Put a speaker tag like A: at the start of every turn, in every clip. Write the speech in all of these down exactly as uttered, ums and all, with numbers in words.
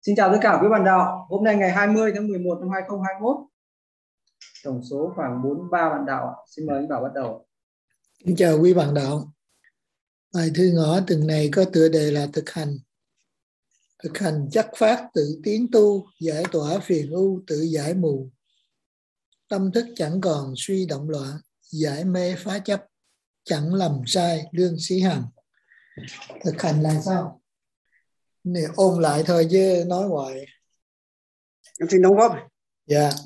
A: Xin chào tất cả quý bạn đạo. Hôm nay ngày hai mươi tháng mười một năm hai nghìn không trăm hai mươi mốt. Tổng số khoảng bốn mươi ba bạn đạo. Xin mời anh Bảo bắt đầu.
B: Xin chào quý bạn đạo. Bài thư ngõ tuần này có tựa đề là thực hành. Thực hành chắc phát tự tiến tu, giải tỏa phiền ưu tự giải mù. Tâm thức chẳng còn suy động loạn, giải mê phá chấp, chẳng lầm sai lương sĩ hằng. Thực hành là sao? Này ôn lại thôi chứ nói hoài.
C: Em xin đóng góp.
B: Dạ. Yeah.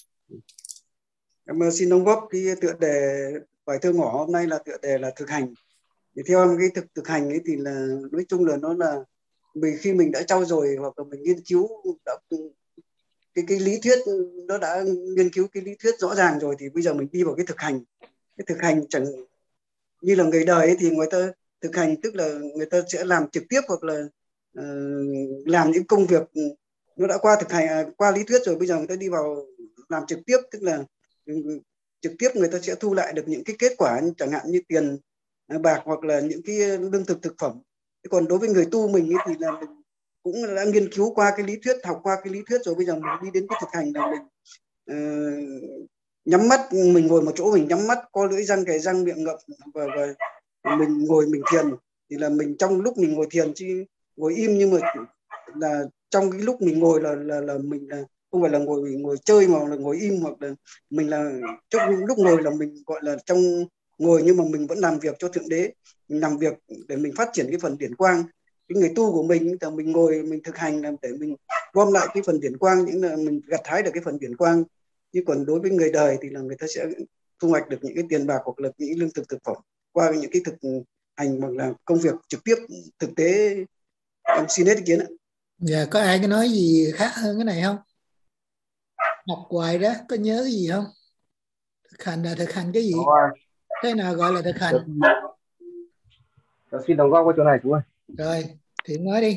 C: Em xin đóng góp cái tựa đề bài thơ ngõ hôm nay là tựa đề là thực hành. Thì theo em cái thực thực hành ấy thì là nói chung là nó là mình khi mình đã trau dồi hoặc là mình nghiên cứu đã, cái cái lý thuyết nó đã nghiên cứu cái lý thuyết rõ ràng rồi thì bây giờ mình đi vào cái thực hành. Cái thực hành chẳng như là người đời ấy, thì người ta thực hành tức là người ta sẽ làm trực tiếp hoặc là uh, làm những công việc nó đã qua thực hành qua lý thuyết rồi, bây giờ người ta đi vào làm trực tiếp, tức là trực tiếp người ta sẽ thu lại được những cái kết quả chẳng hạn như tiền bạc hoặc là những cái lương thực thực phẩm. Còn đối với người tu mình ấy thì là mình cũng đã nghiên cứu qua cái lý thuyết, học qua cái lý thuyết rồi, bây giờ mình đi đến cái thực hành là mình uh, nhắm mắt, mình ngồi một chỗ mình nhắm mắt, co lưỡi răng kề răng miệng ngậm và, và mình ngồi mình thiền. Thì là mình trong lúc mình ngồi thiền chứ ngồi im, nhưng mà là trong cái lúc mình ngồi là là là mình là không phải là ngồi ngồi chơi mà là ngồi im, hoặc là mình là trong lúc ngồi là mình gọi là trong ngồi nhưng mà mình vẫn làm việc cho Thượng Đế, mình làm việc để mình phát triển cái phần điển quang. Cái người tu của mình là mình ngồi mình thực hành làm để mình gom lại cái phần điển quang, những là mình gặt hái được cái phần điển quang. Chứ còn đối với người đời thì là người ta sẽ thu hoạch được những cái tiền bạc hoặc là những lương thực thực phẩm qua những cái thực hành hoặc là công việc trực tiếp thực tế. Em xin hết ý kiến ạ.
B: Dạ, có ai có nói gì khác hơn cái này không? Học hoài đó, có nhớ cái gì không? Thực hành là thực hành cái gì? Thế nào gọi là thực hành?
D: Tôi xin đóng góp vào chỗ này chú ơi.
B: Rồi, thì nói đi.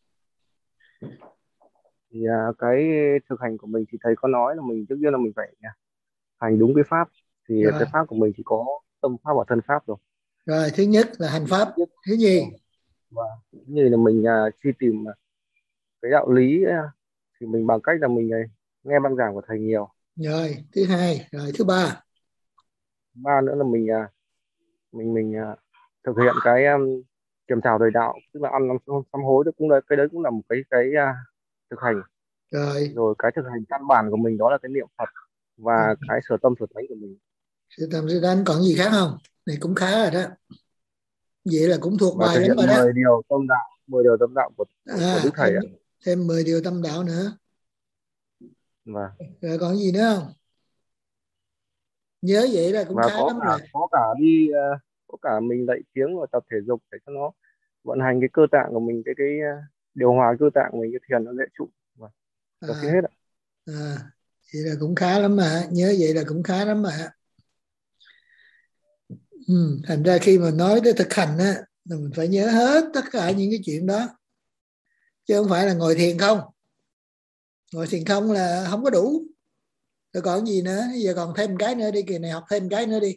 D: Thì à, cái thực hành của mình thì thầy có nói là mình trước tiên là mình phải hành đúng cái pháp. Thì
B: Rồi.
D: cái pháp của mình thì có tâm pháp và thân pháp rồi.
B: Rồi, thứ nhất là hành pháp. Thứ gì?
D: Và như là mình à, truy tìm cái đạo lý thì mình bằng cách là mình nghe băng giảng của thầy nhiều.
B: Rồi, thứ hai, rồi thứ ba.
D: Ba nữa là mình mình mình thực hiện cái um, kiềm trào đời đạo, tức là ăn năm sám hối, đó cũng là cái đấy cũng là một cái cái uh, thực hành.
B: Rồi.
D: Rồi cái thực hành căn bản của mình đó là cái niệm Phật và ừ. cái sở tâm sở tánh của mình.
B: Sở tâm sở tánh còn gì khác không? Này cũng khá rồi đó. Vậy là cũng thuộc
D: và
B: bài lắm rồi đó.
D: mười điều tâm đạo, mười điều tâm đạo của, của,
B: à,
D: của Đức Thầy
B: thêm,
D: ạ.
B: Thêm mười điều tâm đạo nữa.
D: Và
B: rồi còn gì nữa không? Nhớ vậy là cũng
D: và
B: khá
D: có
B: lắm
D: cả,
B: rồi.
D: có cả đi uh, có cả mình dạy tiếng và tập thể dục để cho nó vận hành cái cơ tạng của mình, cái cái uh, điều hòa cơ tạng của mình, cái thiền nó dễ trụ. Và
B: à,
D: xin hết ạ.
B: À, vậy là cũng khá lắm mà. Nhớ vậy là cũng khá lắm mà. Ừ, thành ra khi mà nói tới thực hành á, là mình phải nhớ hết tất cả những cái chuyện đó, chứ không phải là ngồi thiền không. Ngồi thiền không là không có đủ. Rồi còn gì nữa? Giờ còn thêm cái nữa đi, kỳ này học thêm cái nữa đi.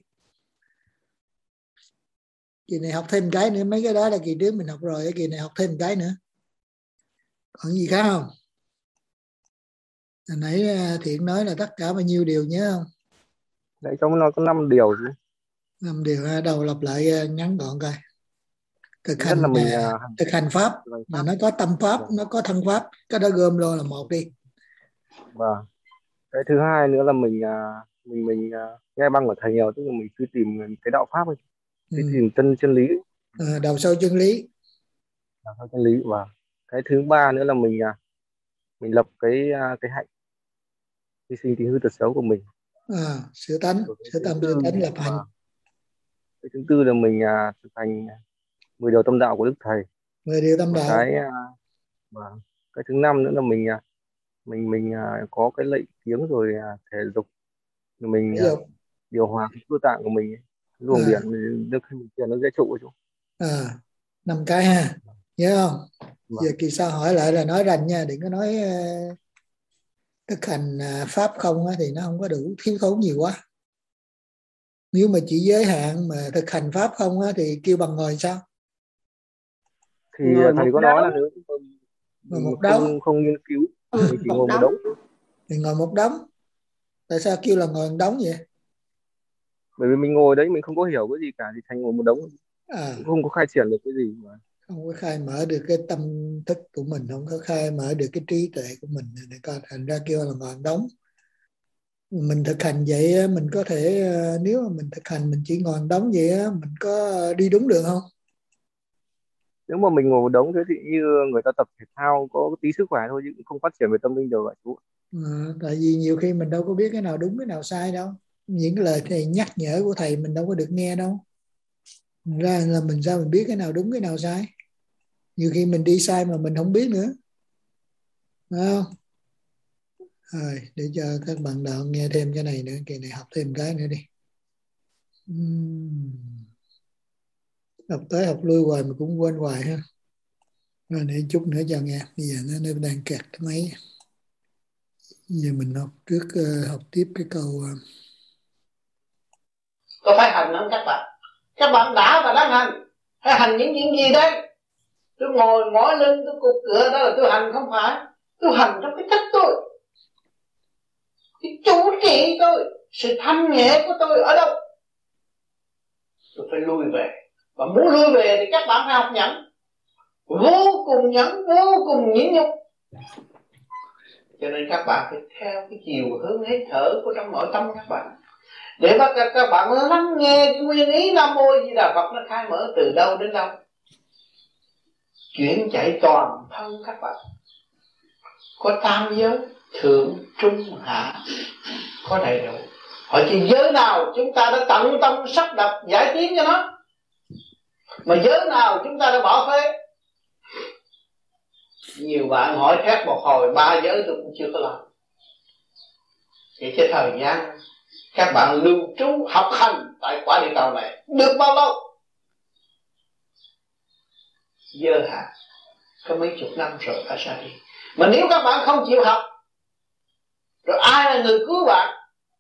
B: Kỳ này học thêm cái nữa, mấy cái đó là kỳ trước mình học rồi, kỳ này học thêm cái nữa. Còn gì khác không? Hồi nãy Thiện nói là tất cả bao nhiêu điều nhớ không?
D: Đấy, trong nó có năm điều chứ.
B: Năm điều, đầu lặp lại ngắn gọn coi. Thực
D: Nhất
B: hành
D: là mình
B: là,
D: uh,
B: thực hành pháp, pháp là nó có tâm pháp, vâng. Nó có thân pháp, cái đó gom luôn là một đi.
D: Vâng. Cái thứ hai nữa là mình uh, mình mình uh, nghe băng của thầy nhiều, tức là mình truy tìm cái đạo pháp ấy, truy ừ. tìm chân chân lý.
B: À, đầu sâu chân lý.
D: Đầu sâu chân lý. Và cái thứ ba nữa là mình uh, mình lập cái uh, cái hạnh hy sinh tính hư tật xấu của mình.
B: À, sửa tánh, sửa tâm sửa tánh lập hạnh.
D: Cái thứ tư là mình uh, thực hành mười điều tâm đạo của Đức Thầy.
B: Mười điều tâm đạo.
D: Cái uh, và cái thứ năm nữa là mình uh, mình mình uh, có cái lệnh tiếng rồi uh, thể dục, rồi mình uh, điều hòa cái cơ tạng của mình, luồng à. Điển nước khi mình thiền nó dễ trụ chú.
B: À, năm cái ha, nhớ không? Vâng. Giờ kỳ sau hỏi lại là nói rành nha, đừng có nói uh, thực hành uh, pháp không á, thì nó không có đủ, thiếu thốn nhiều quá. Nếu mà chỉ giới hạn mà thực hành pháp không á, thì kêu bằng ngồi sao?
D: Thì thầy có nói là nếu
B: Ngồi một
D: không
B: đống.
D: không nghiên cứu,
E: Ừ,
D: mình chỉ
E: một
D: ngồi một
E: đống.
D: đống.
B: Thì ngồi một đống. Tại sao kêu là ngồi một đống vậy?
D: Bởi vì mình ngồi đấy mình không có hiểu cái gì cả thì thành ngồi một đống,
B: À,
D: cũng không có khai triển được cái gì mà.
B: không có khai mở được cái tâm thức của mình, không có khai mở được cái trí tuệ của mình, để coi thành ra kêu là ngồi một đống. Mình thực hành vậy á, mình có thể, nếu mà mình thực hành mình chỉ ngồi một đống vậy á, mình có đi đúng đường không?
D: Nếu mà mình ngồi một đống thế thì như người ta tập thể thao có tí sức khỏe thôi chứ cũng không phát triển về tâm linh được vậy chú.
B: À, tại vì nhiều khi mình đâu có biết cái nào đúng cái nào sai đâu, những cái lời thầy nhắc nhở của thầy mình đâu có được nghe đâu, thành ra là mình sao mình biết cái nào đúng cái nào sai? Nhiều khi mình đi sai mà mình không biết nữa, phải không? Rồi, để cho các bạn đạo nghe thêm cái này nữa, kỳ này học thêm cái nữa đi. Uhm. Học tới học lui hoài mà cũng quên hoài ha. Rồi để chút nữa cho nghe. Bây giờ nó, nó đang kẹt cái máy. Giờ mình học trước uh, học tiếp cái câu uh...
F: có phải hành không các bạn? Các bạn đã và đang hành. Hay hành những chuyện gì đây? Tôi ngồi mỏi lưng, tôi cục cửa, đó là tôi hành không phải. Tôi hành trong cái thức tôi, cái chủ trị tôi, sự thanh nhẹ của tôi ở đâu? Tôi phải lui về. Và muốn lui về thì các bạn phải học nhẫn. Vô cùng nhẫn, vô cùng nhịn nhục. Cho nên các bạn phải theo cái chiều hướng hít thở của trong nội tâm các bạn, để bắt các, các bạn lắng nghe cái nguyên ý Nam Mô Di Đà Phật nó khai mở từ đâu đến đâu, chuyển chạy toàn thân các bạn. Có tam giới, thượng, trung, hạ, có đầy đủ. Hỏi thì giới nào chúng ta đã tận tâm sắp đặt giải tiến cho nó, mà giới nào chúng ta đã bỏ phế? Nhiều bạn hỏi thét một hồi, ba giới tôi cũng chưa có làm. Vậy chứ thời gian các bạn lưu trú học hành tại quả địa cầu này được bao lâu? Giờ hạn, có mấy chục năm rồi phải ra đi. Mà nếu các bạn không chịu học, rồi ai là người cứu bạn?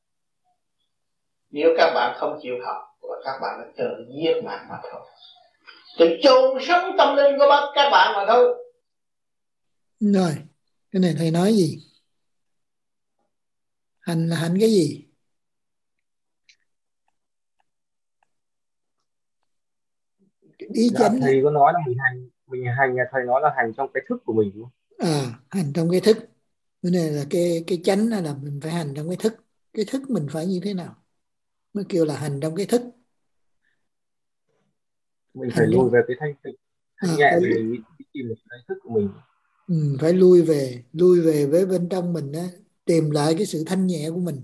F: Nếu các bạn không chịu học, và các bạn đã tự giết mạng mà thôi, tự chôn sống tâm linh của các bạn mà thôi.
B: Rồi, cái này thầy nói gì? Hành là hành cái gì? Ý
D: Dạ,
B: chánh.
D: thầy có nói là mình hành, mình hành là thầy nói là hành trong cái thức của mình đúng không?
B: À, hành trong cái thức. Cái này là cái cái chánh là mình phải hành trong cái thức. Cái thức mình phải như thế nào mới kêu là hành trong cái thức?
D: Mình
B: Hành
D: phải lùi
B: trong...
D: về cái thanh tịnh, thanh
B: à,
D: nhẹ
B: phải...
D: để mình đi tìm được cái thức của mình.
B: Ừ, phải lui về, lui về với bên trong mình á, tìm lại cái sự thanh nhẹ của mình.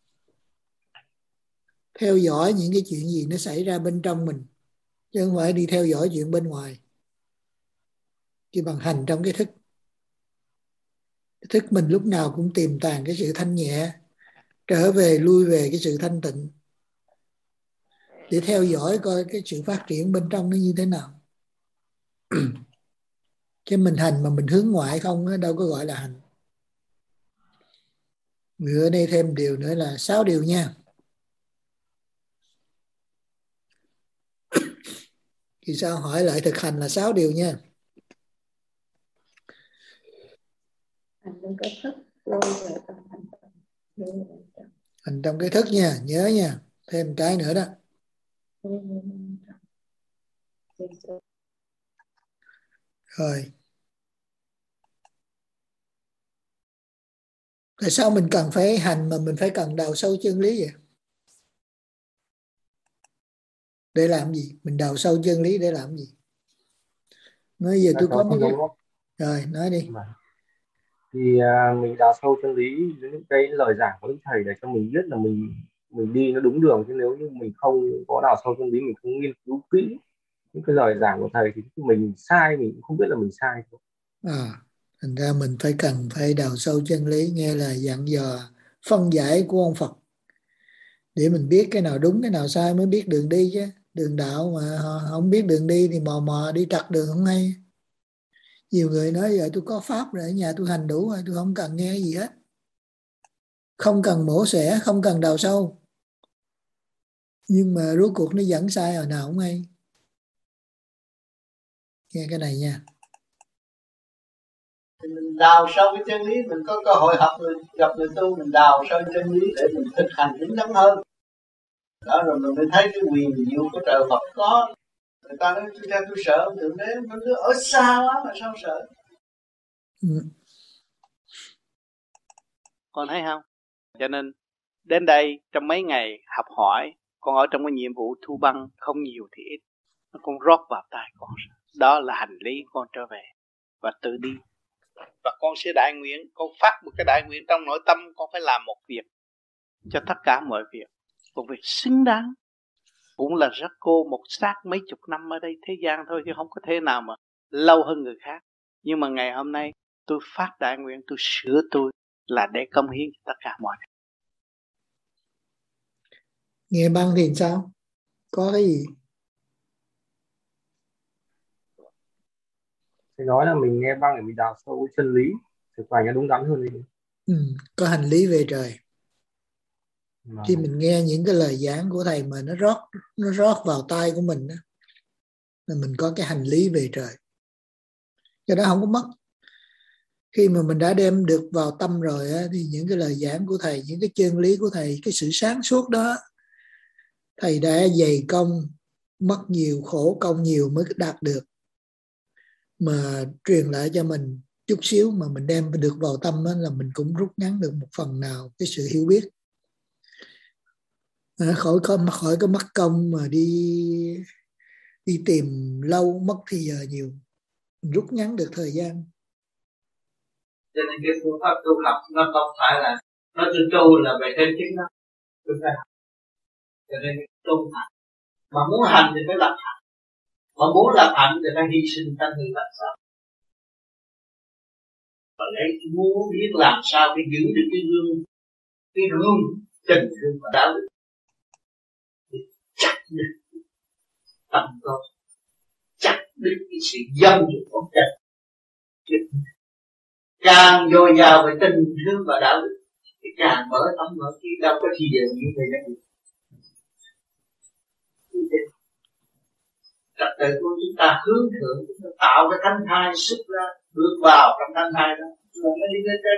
B: Theo dõi những cái chuyện gì nó xảy ra bên trong mình, chứ không phải đi theo dõi chuyện bên ngoài. Chỉ bằng hành trong cái thức. Cái thức mình lúc nào cũng tìm tàng cái sự thanh nhẹ, trở về lui về cái sự thanh tịnh, để theo dõi coi cái sự phát triển bên trong nó như thế nào. Chứ mình hành mà mình hướng ngoại không đó, đâu có gọi là hành. Người ở đây thêm điều nữa là sáu điều nha. Thì sao hỏi lại thực hành là sáu điều nha.
E: Hành trong cái thức, lui về tâm hành.
B: Hành trong cái thức nha, nhớ nha. Thêm cái nữa đó. Rồi. Tại sao mình cần phải hành mà mình phải cần đào sâu chân lý vậy? Để làm gì? Mình đào sâu chân lý để làm gì? Nói giờ tôi có mấy cái... Rồi, nói đi.
D: Thì à, mình đào sâu chân lý, những cái lời giảng của Đức Thầy để cho mình biết là mình mình đi nó đúng đường, chứ nếu như mình không có đào sâu chân lý, mình không nghiên cứu kỹ những cái lời giảng của Thầy thì mình sai, mình cũng không biết là mình sai.
B: À, thành ra mình phải cần phải đào sâu chân lý, nghe là dặn dò phân giải của ông Phật, để mình biết cái nào đúng cái nào sai mới biết đường đi chứ. Đường đạo mà không biết đường đi thì mò mò đi trật đường không hay. Nhiều người nói giờ tôi có pháp rồi, ở nhà tôi hành đủ rồi, tôi không cần nghe gì hết, không cần mổ xẻ, không cần đào sâu, nhưng mà rốt cuộc nó dẫn sai hồi nào không hay. Nghe cái này nha.
F: Thì mình đào sâu cái chân lý, mình có cơ hội học người, gặp người tu, mình đào sâu chân lý để mình thực hành đúng đắn hơn. Đó rồi mình mới thấy cái quyền diệu của trời Phật có. Người ta nói tôi ra tôi sợ Thượng Đế, nó cứ ở xa quá mà sao sợ.
B: Ừ.
G: Con thấy không? Cho nên đến đây trong mấy ngày học hỏi, con ở trong cái nhiệm vụ thu băng không nhiều thì ít, con rót vào tay con. Đó là hành lý con trở về và tự đi. Và con sẽ đại nguyện, con phát một cái đại nguyện trong nội tâm, con phải làm một việc cho tất cả mọi việc, một việc xứng đáng. Cũng là rất cô một xác mấy chục năm ở đây thế gian thôi, chứ không có thể nào mà lâu hơn người khác. Nhưng mà ngày hôm nay tôi phát đại nguyện, tôi sửa tôi là để công hiến cho tất cả mọi người.
B: Nghe băng thì sao? Có cái gì?
D: Thì nói là mình nghe băng để mình đào sâu cái chân lý, thực hành nó đúng đắn hơn đi.
B: Ừ, có hành lý về trời.
D: Mà...
B: khi mình nghe những cái lời giảng của thầy mà nó rót nó rót vào tai của mình đó, là mình có cái hành lý về trời, cái đó không có mất. Khi mà mình đã đem được vào tâm rồi á, thì những cái lời giảng của thầy, những cái chân lý của thầy, cái sự sáng suốt đó, thầy đã dày công, mất nhiều, khổ công nhiều mới đạt được, mà truyền lại cho mình chút xíu mà mình đem được vào tâm đó, là mình cũng rút ngắn được một phần nào cái sự hiểu biết. À, khỏi có khỏi có mất công mà đi đi tìm lâu, mất thì giờ nhiều, rút ngắn được thời gian.
F: Cho nên cái phương pháp tu học nó không phải là nó tu tu là về thêm chính đó, chúng ta. Cho nên tu hành mà muốn hành thì phải lập hạnh, mà muốn lập hạnh thì phải hy sinh thân hư làm sao. Và lấy muốn biết làm sao để giữ được cái gương, cái gương tình thương và đạo đức, chặt đứt tâm con, chặt đứt cái sự dâm dục của chân. Càng dồi dào về tình thương và đạo đức thì càng mở tâm mở trí, đâu có gì đều như vậy đó. Trật tự của chúng ta hướng thượng, chúng ta tạo cái thanh thai xuất ra, bước vào trong thanh thai đó, rồi mới đi đến chết.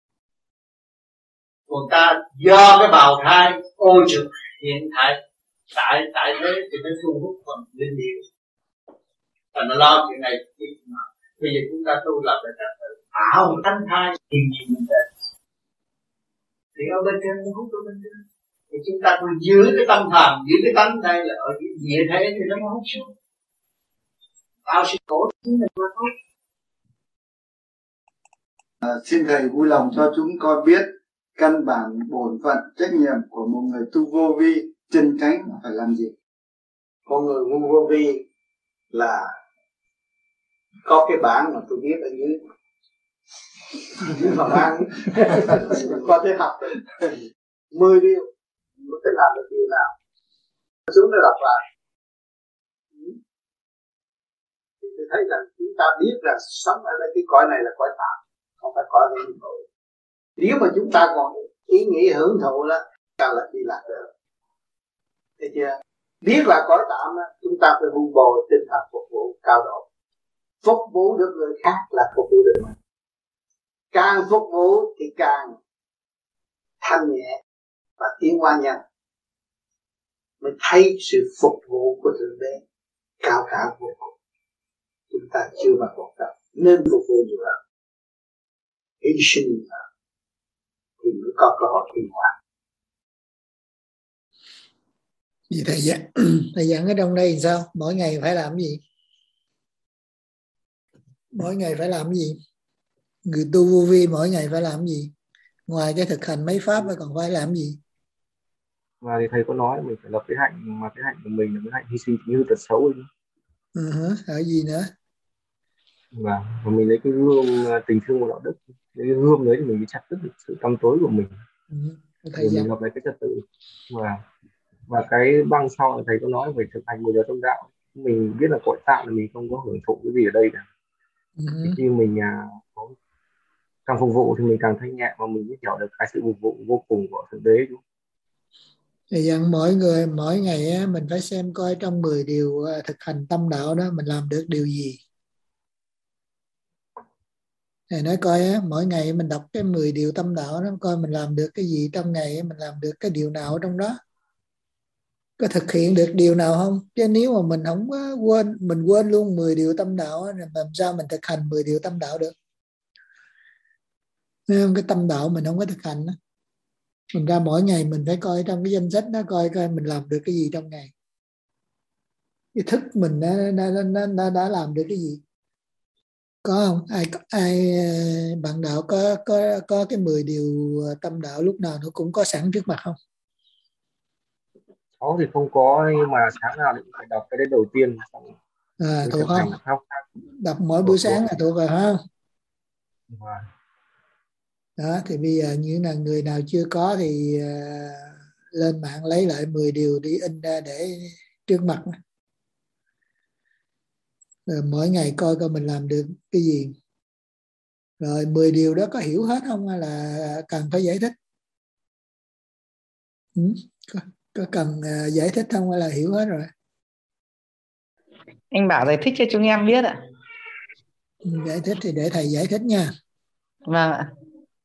F: Còn ta do cái bào thai ô trực hiện tại tại tại thế thì nó thu hút phần linh điệu, và nó lo chuyện này chuyện nào. Bây giờ chúng ta tu lập lại trật tự, tạo một thanh thai tìm gì mình đến, thì ở bên trên nó hút ở bên trên. Thì chúng ta cứ giữ cái tâm thần, giữ cái tánh đây là ở địa thế thì nó mới hút xuống. Tạo sự khổ chính mình mà thôi.
H: À, xin thầy vui lòng cho chúng con biết căn bản bổn phận trách nhiệm của một người tu vô vi chân chánh phải làm gì?
I: Con người ngu vô vi là có cái bảng mà tôi viết ở dưới, nhưng mà bảng có thể học mười điều, có thể làm được điều nào xuống để đọc lại. Thì tôi thấy rằng chúng ta biết rằng sống ở đây cái cõi này là cõi tạm, không phải cõi hưởng thụ. Nếu mà chúng ta còn ý nghĩ hưởng thụ đó, càng là đi lạc được. Thấy chưa? Biết là cõi tạm đó, chúng ta phải vun bồi tinh thần phục vụ cao độ. Phục vụ được người khác là phục vụ được mình. Càng phục vụ thì càng thanh nhẹ và tiến qua nhanh. Mới thấy sự phục vụ của Thượng Đế cao cả vô cùng. Chúng ta chưa bao cuộc đời nên phục vụ nhiều hơn, hy sinh nhiều hơn thì mới có cơ hội tiến hóa.
B: Vì thầy dặn, thầy dặn ở trong đây thì sao? Mỗi ngày phải làm gì? Mỗi ngày phải làm gì? Người tu vô vi mỗi ngày phải làm gì? Ngoài cái thực hành mấy pháp còn phải làm gì?
D: Và thì thầy có nói mình phải lập cái hạnh, mà cái hạnh của mình là cái hạnh hy sinh như tật xấu ấy.
B: Uh-huh. Ở gì nữa?
D: Và, và mình lấy cái gương tình thương và đạo đức, lấy cái gương đấy thì mình mới chặt đứt được sự tăm tối của mình. Uh-huh. Thầy mình lập lại cái trật tự. Và và cái băng sau là thầy có nói về thực hành mười điều trong đạo. Mình biết là cõi tạm là mình không có hưởng thụ cái gì ở đây cả. Uh-huh. Khi mình à, có, càng phục vụ thì mình càng thanh nhẹ và mình mới hiểu được cái sự phục vụ vô cùng của Thượng Đế.
B: Thì dặn mỗi người mỗi ngày á, mình phải xem coi trong mười điều thực hành tâm đạo đó mình làm được điều gì. Thầy nói coi á, mỗi ngày mình đọc cái mười điều tâm đạo đó, coi mình làm được cái gì trong ngày, mình làm được cái điều nào trong đó, có thực hiện được điều nào không. Chứ nếu mà mình không có quên, mình quên luôn mười điều tâm đạo á, làm sao mình thực hành mười điều tâm đạo được. Nên cái tâm đạo mình không có thực hành đó. Mình ra mỗi ngày mình phải coi trong cái danh sách đó, coi coi mình làm được cái gì trong ngày, cái thức mình đã, đã, đã, đã, đã làm được cái gì. Có không ai ai bạn đạo có có có cái mười điều tâm đạo lúc nào nó cũng có sẵn trước mặt không?
D: Có thì không có, nhưng mà sáng nào cũng phải đọc cái đấy đầu tiên.
B: À, thuộc không?
D: Học.
B: Đọc mỗi buổi sáng là thuộc rồi ha.
D: Wow.
B: Đó thì bây giờ những là người nào chưa có thì uh, lên mạng lấy lại mười điều đi in ra để trước mặt. Rồi mỗi ngày coi coi mình làm được cái gì. Rồi mười điều đó có hiểu hết không hay là cần phải giải thích? Ừ? Có, có cần uh, giải thích không hay là hiểu hết rồi?
J: Anh bảo giải thích cho chúng em biết ạ.
B: Ừ, giải thích thì để thầy giải thích nha.
J: Vâng ạ.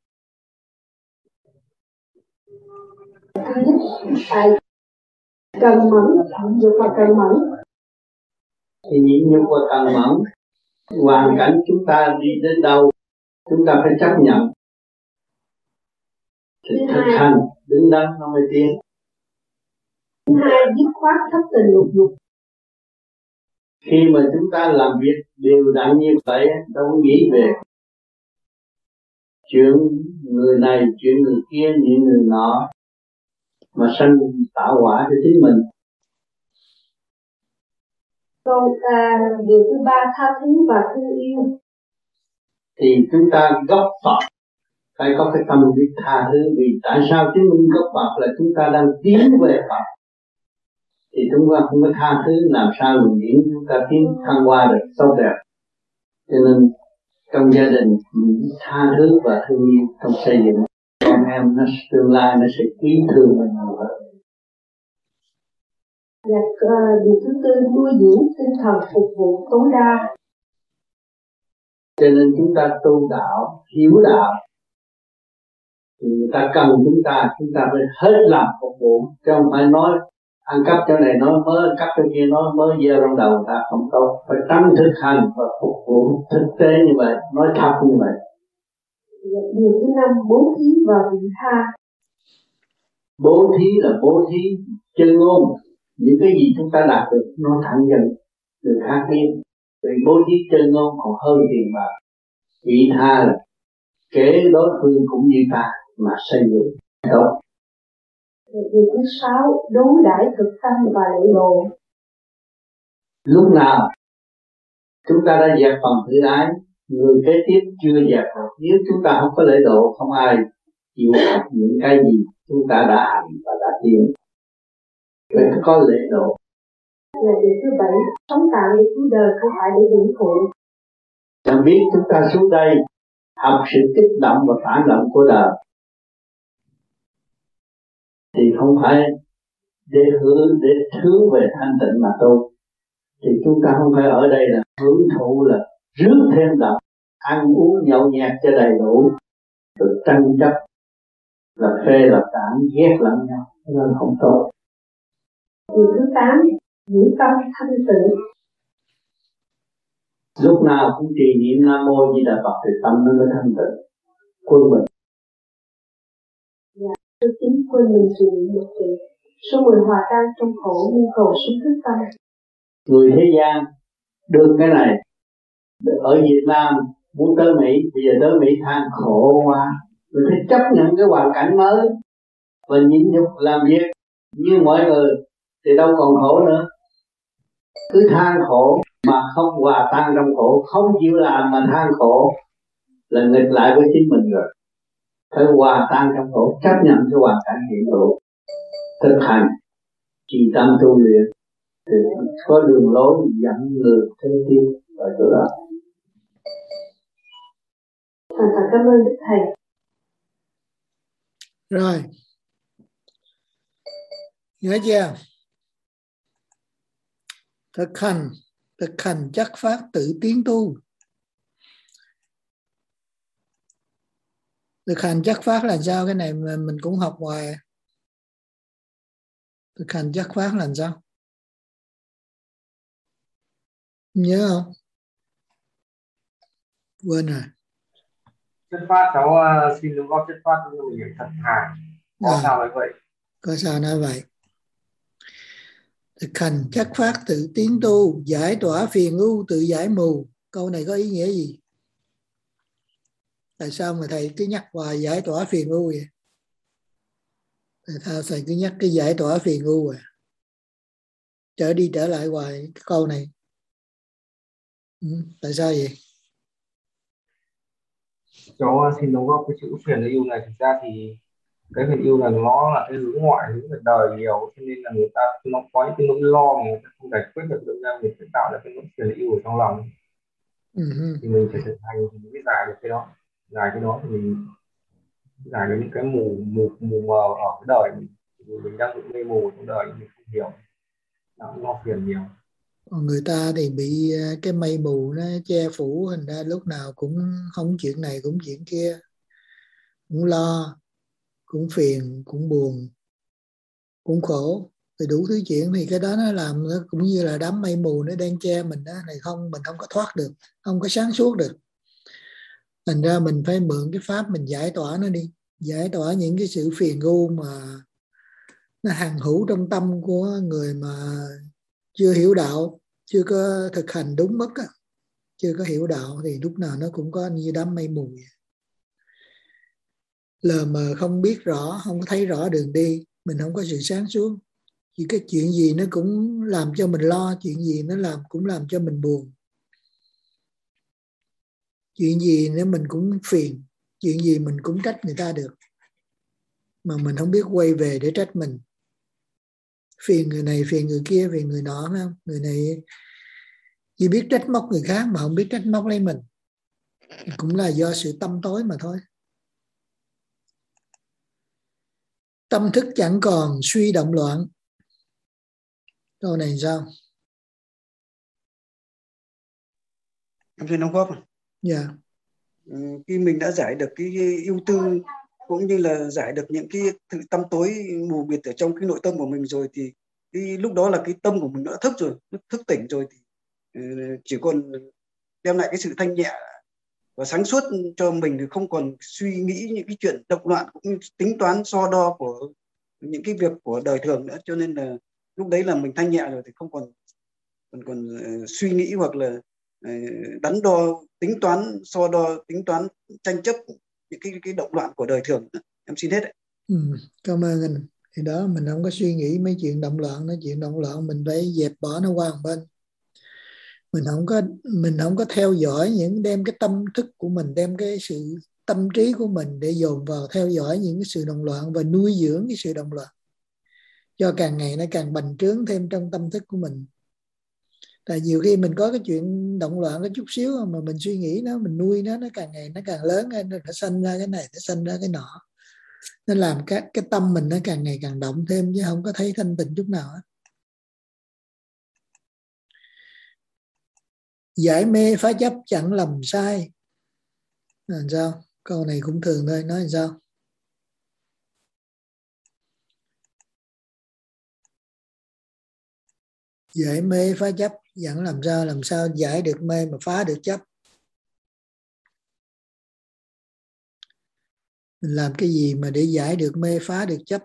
E: Tại cần mẫn, dục và cần mẫn.
I: Thì nhịn nhục và cần mẫn, hoàn cảnh chúng ta đi đến đâu chúng ta phải chấp nhận, thì thực hành đứng đắn nó mới tiến.
E: Thứ hai, dứt khoát thất tình lục dục.
I: Khi mà chúng ta làm việc đều đặn như vậy, đâu nghĩ về chuyện người này, chuyện người kia, những người nọ, mà sanh tạo quả cho chính mình.
E: Câu à, điều thứ ba, tha thứ và thương yêu.
I: Thì chúng ta gốc Phật phải có cái tâm biết tha thứ. Vì tại sao chứng minh gốc Phật là chúng ta đang tiến về Phật, thì chúng ta không có tha thứ, làm sao mình diễn chúng ta tiến thăng hoa được tốt đẹp. Cho nên trong gia đình mình tha thứ và thương yêu trong xây dựng con em, nó tương lai nó sẽ quý thương mình nhiều hơn.
E: Và uh, điều thứ tư, nuôi dưỡng tinh thần phục vụ tối đa.
I: Cho nên chúng ta tu đạo, hiểu đạo, thì người ta cần chúng ta, chúng ta phải hết lòng phục vụ, chứ không phải nói ăn cắp chỗ này, nói mới cắp chỗ kia, nói mới gieo trong đầu người ta không tốt. Phải tránh thực hành và phục vụ thực tế như vậy, nói thật như vậy.
E: Điều thứ năm, bố thí và vị tha.
I: Bố thí là bố thí chân ngôn, những cái gì chúng ta đạt được nó thẳng dần người khác biết. Vì bố thí chân ngôn còn hơn tiền bạc. Vị tha là kể đối phương cũng như ta mà xây dựng tốt.
E: Điều thứ sáu, đối đãi thực tâm và lễ độ.
I: Lúc nào chúng ta đã dẹp phần tự ái, người kế tiếp chưa dẹp được. Nếu chúng ta không có lễ độ, không ai chịu học những cái gì chúng ta đã hành và đã tiến. Phải có lễ độ.
E: Là điều thứ bảy, sống tạo để cứu đời, không phải để hưởng thụ.
I: Chẳng biết chúng ta xuống đây học sự kích động và phản động của đời, thì không phải để hướng, để hướng về thanh tịnh mà tu. Thì chúng ta không phải ở đây là hưởng thụ, là rước thêm động, ăn uống nhậu nhẹt cho đầy đủ, rồi tranh chấp, là phê là tán, ghét lẫn nhau, nên không tốt.
E: Điều thứ tám, giữ tâm thanh tịnh.
I: Lúc nào cũng trì niệm Nam Mô Di Đà Phật thì tâm nó mới thanh tịnh, quân bình.
E: Dạ, thứ chín, quên mình trì niệm một trì. Số mười, hòa tan trong khổ, nhu cầu sống thức tâm.
I: Người thế gian được cái này, ở Việt Nam muốn tới Mỹ, bây giờ tới Mỹ than khổ quá, mình phải chấp nhận cái hoàn cảnh mới và nhịn nhục làm việc như mọi người thì đâu còn khổ nữa. Cứ than khổ mà không hòa tan trong khổ, không chịu làm mà than khổ là nghịch lại với chính mình rồi. Phải hòa tan trong khổ, chấp nhận cái hoàn cảnh hiện hữu, thực hành trì tâm tu luyện thì có đường lối dẫn người thế tiến ở chỗ đó.
E: Thành thật cảm ơn Đức Thầy.
B: Rồi, nhớ chưa? Thực hành, thực hành chắc phát tự tiến tu. Thực hành chất phát là sao? Cái này mà mình cũng học ngoài. Thực hành chất phát là sao? Nhớ không? Quên rồi.
D: Chất phát cháu uh, xin đóng góp chất phát cho mình thật thà. Có à, sao nói vậy?
B: Có sao nói vậy? Thực hành chất phát tự tiến tu, giải tỏa phiền ưu tự giải mù. Câu này có ý nghĩa gì? Tại sao mà thầy cứ nhắc hoài giải tỏa phiền ưu vậy? Tại sao thầy cứ nhắc cái giải tỏa phiền ưu à? Trở đi trở lại hoài cái câu này. Ừ, tại sao vậy?
D: Cháu xin đóng góp cái chữ phiền ưu này. Thực ra thì cái phiền ưu là nó là cái hướng ngoại, hướng về đời nhiều, cho nên là người ta nó có những cái nỗi lo mà người ta không giải quyết được, đâm ra mình phải tạo ra cái nỗi phiền ưu ở trong lòng. Uh-huh. Thì mình phải thực hành thì mình mới giải được cái đó, giải cái đó thì mình giải được những cái mù mù mù mờ ở cái đời mình, mình đang bị mê mù trong đời mình không hiểu, nó lo phiền nhiều.
B: Còn người ta thì bị cái mây mù nó che phủ, thành ra lúc nào cũng không chuyện này cũng chuyện kia, cũng lo, cũng phiền, cũng buồn, cũng khổ, thì đủ thứ chuyện. Thì cái đó nó làm nó cũng như là đám mây mù nó đang che mình đó, này không mình không có thoát được, không có sáng suốt được. Thành ra mình phải mượn cái pháp mình giải tỏa nó đi, giải tỏa những cái sự phiền ưu mà nó hằng hữu trong tâm của người mà chưa hiểu đạo, chưa có thực hành đúng mức, chưa có hiểu đạo, thì lúc nào nó cũng có như đám mây mù, lờ mờ không biết rõ, không có thấy rõ đường đi, mình không có sự sáng suốt. Chỉ cái chuyện gì nó cũng làm cho mình lo, chuyện gì nó làm cũng làm cho mình buồn, chuyện gì nếu mình cũng phiền, chuyện gì mình cũng trách người ta được, mà mình không biết quay về để trách mình. Phiền người này, phiền người kia, phiền người nọ, phải không? Người này chỉ biết trách móc người khác mà không biết trách móc lấy mình, cũng là do sự tâm tối mà thôi. Tâm thức chẳng còn suy động loạn. Câu này sao?
C: Em xin đóng góp.
B: Dạ.
C: Ừ, khi mình đã giải được cái ưu tư cũng như là giải được những cái tâm tối mù mịt ở trong cái nội tâm của mình rồi, thì cái lúc đó là cái tâm của mình đã thức rồi, thức tỉnh rồi, thì chỉ còn đem lại cái sự thanh nhẹ và sáng suốt cho mình, thì không còn suy nghĩ những cái chuyện động loạn cũng như tính toán so đo của những cái việc của đời thường nữa. Cho nên là lúc đấy là mình thanh nhẹ rồi thì không còn còn còn uh, suy nghĩ hoặc là uh, đắn đo, tính toán so đo, tính toán tranh chấp những cái cái động loạn của đời thường nữa. Em xin hết đấy.
B: Ừ, cảm ơn anh. Thì đó, mình không có suy nghĩ mấy chuyện động loạn, nói chuyện động loạn mình phải dẹp bỏ nó qua một bên. Mình không có mình không có theo dõi những, đem cái tâm thức của mình, đem cái sự tâm trí của mình để dồn vào theo dõi những cái sự động loạn và nuôi dưỡng cái sự động loạn, cho càng ngày nó càng bành trướng thêm trong tâm thức của mình. Tại nhiều khi mình có cái chuyện động loạn có chút xíu mà mình suy nghĩ nó, mình nuôi nó, nó càng ngày nó càng lớn, nó sanh ra cái này, nó sanh ra cái nọ, nó làm các cái tâm mình nó càng ngày càng động thêm, chứ không có thấy thanh tịnh chút nào hết. Giải mê phá chấp chẳng lầm sai. Làm sao? Câu này cũng thường thôi, nói làm sao? Giải mê phá chấp chẳng làm sao? Làm sao giải được mê mà phá được chấp? Mình làm cái gì mà để giải được mê, phá được chấp?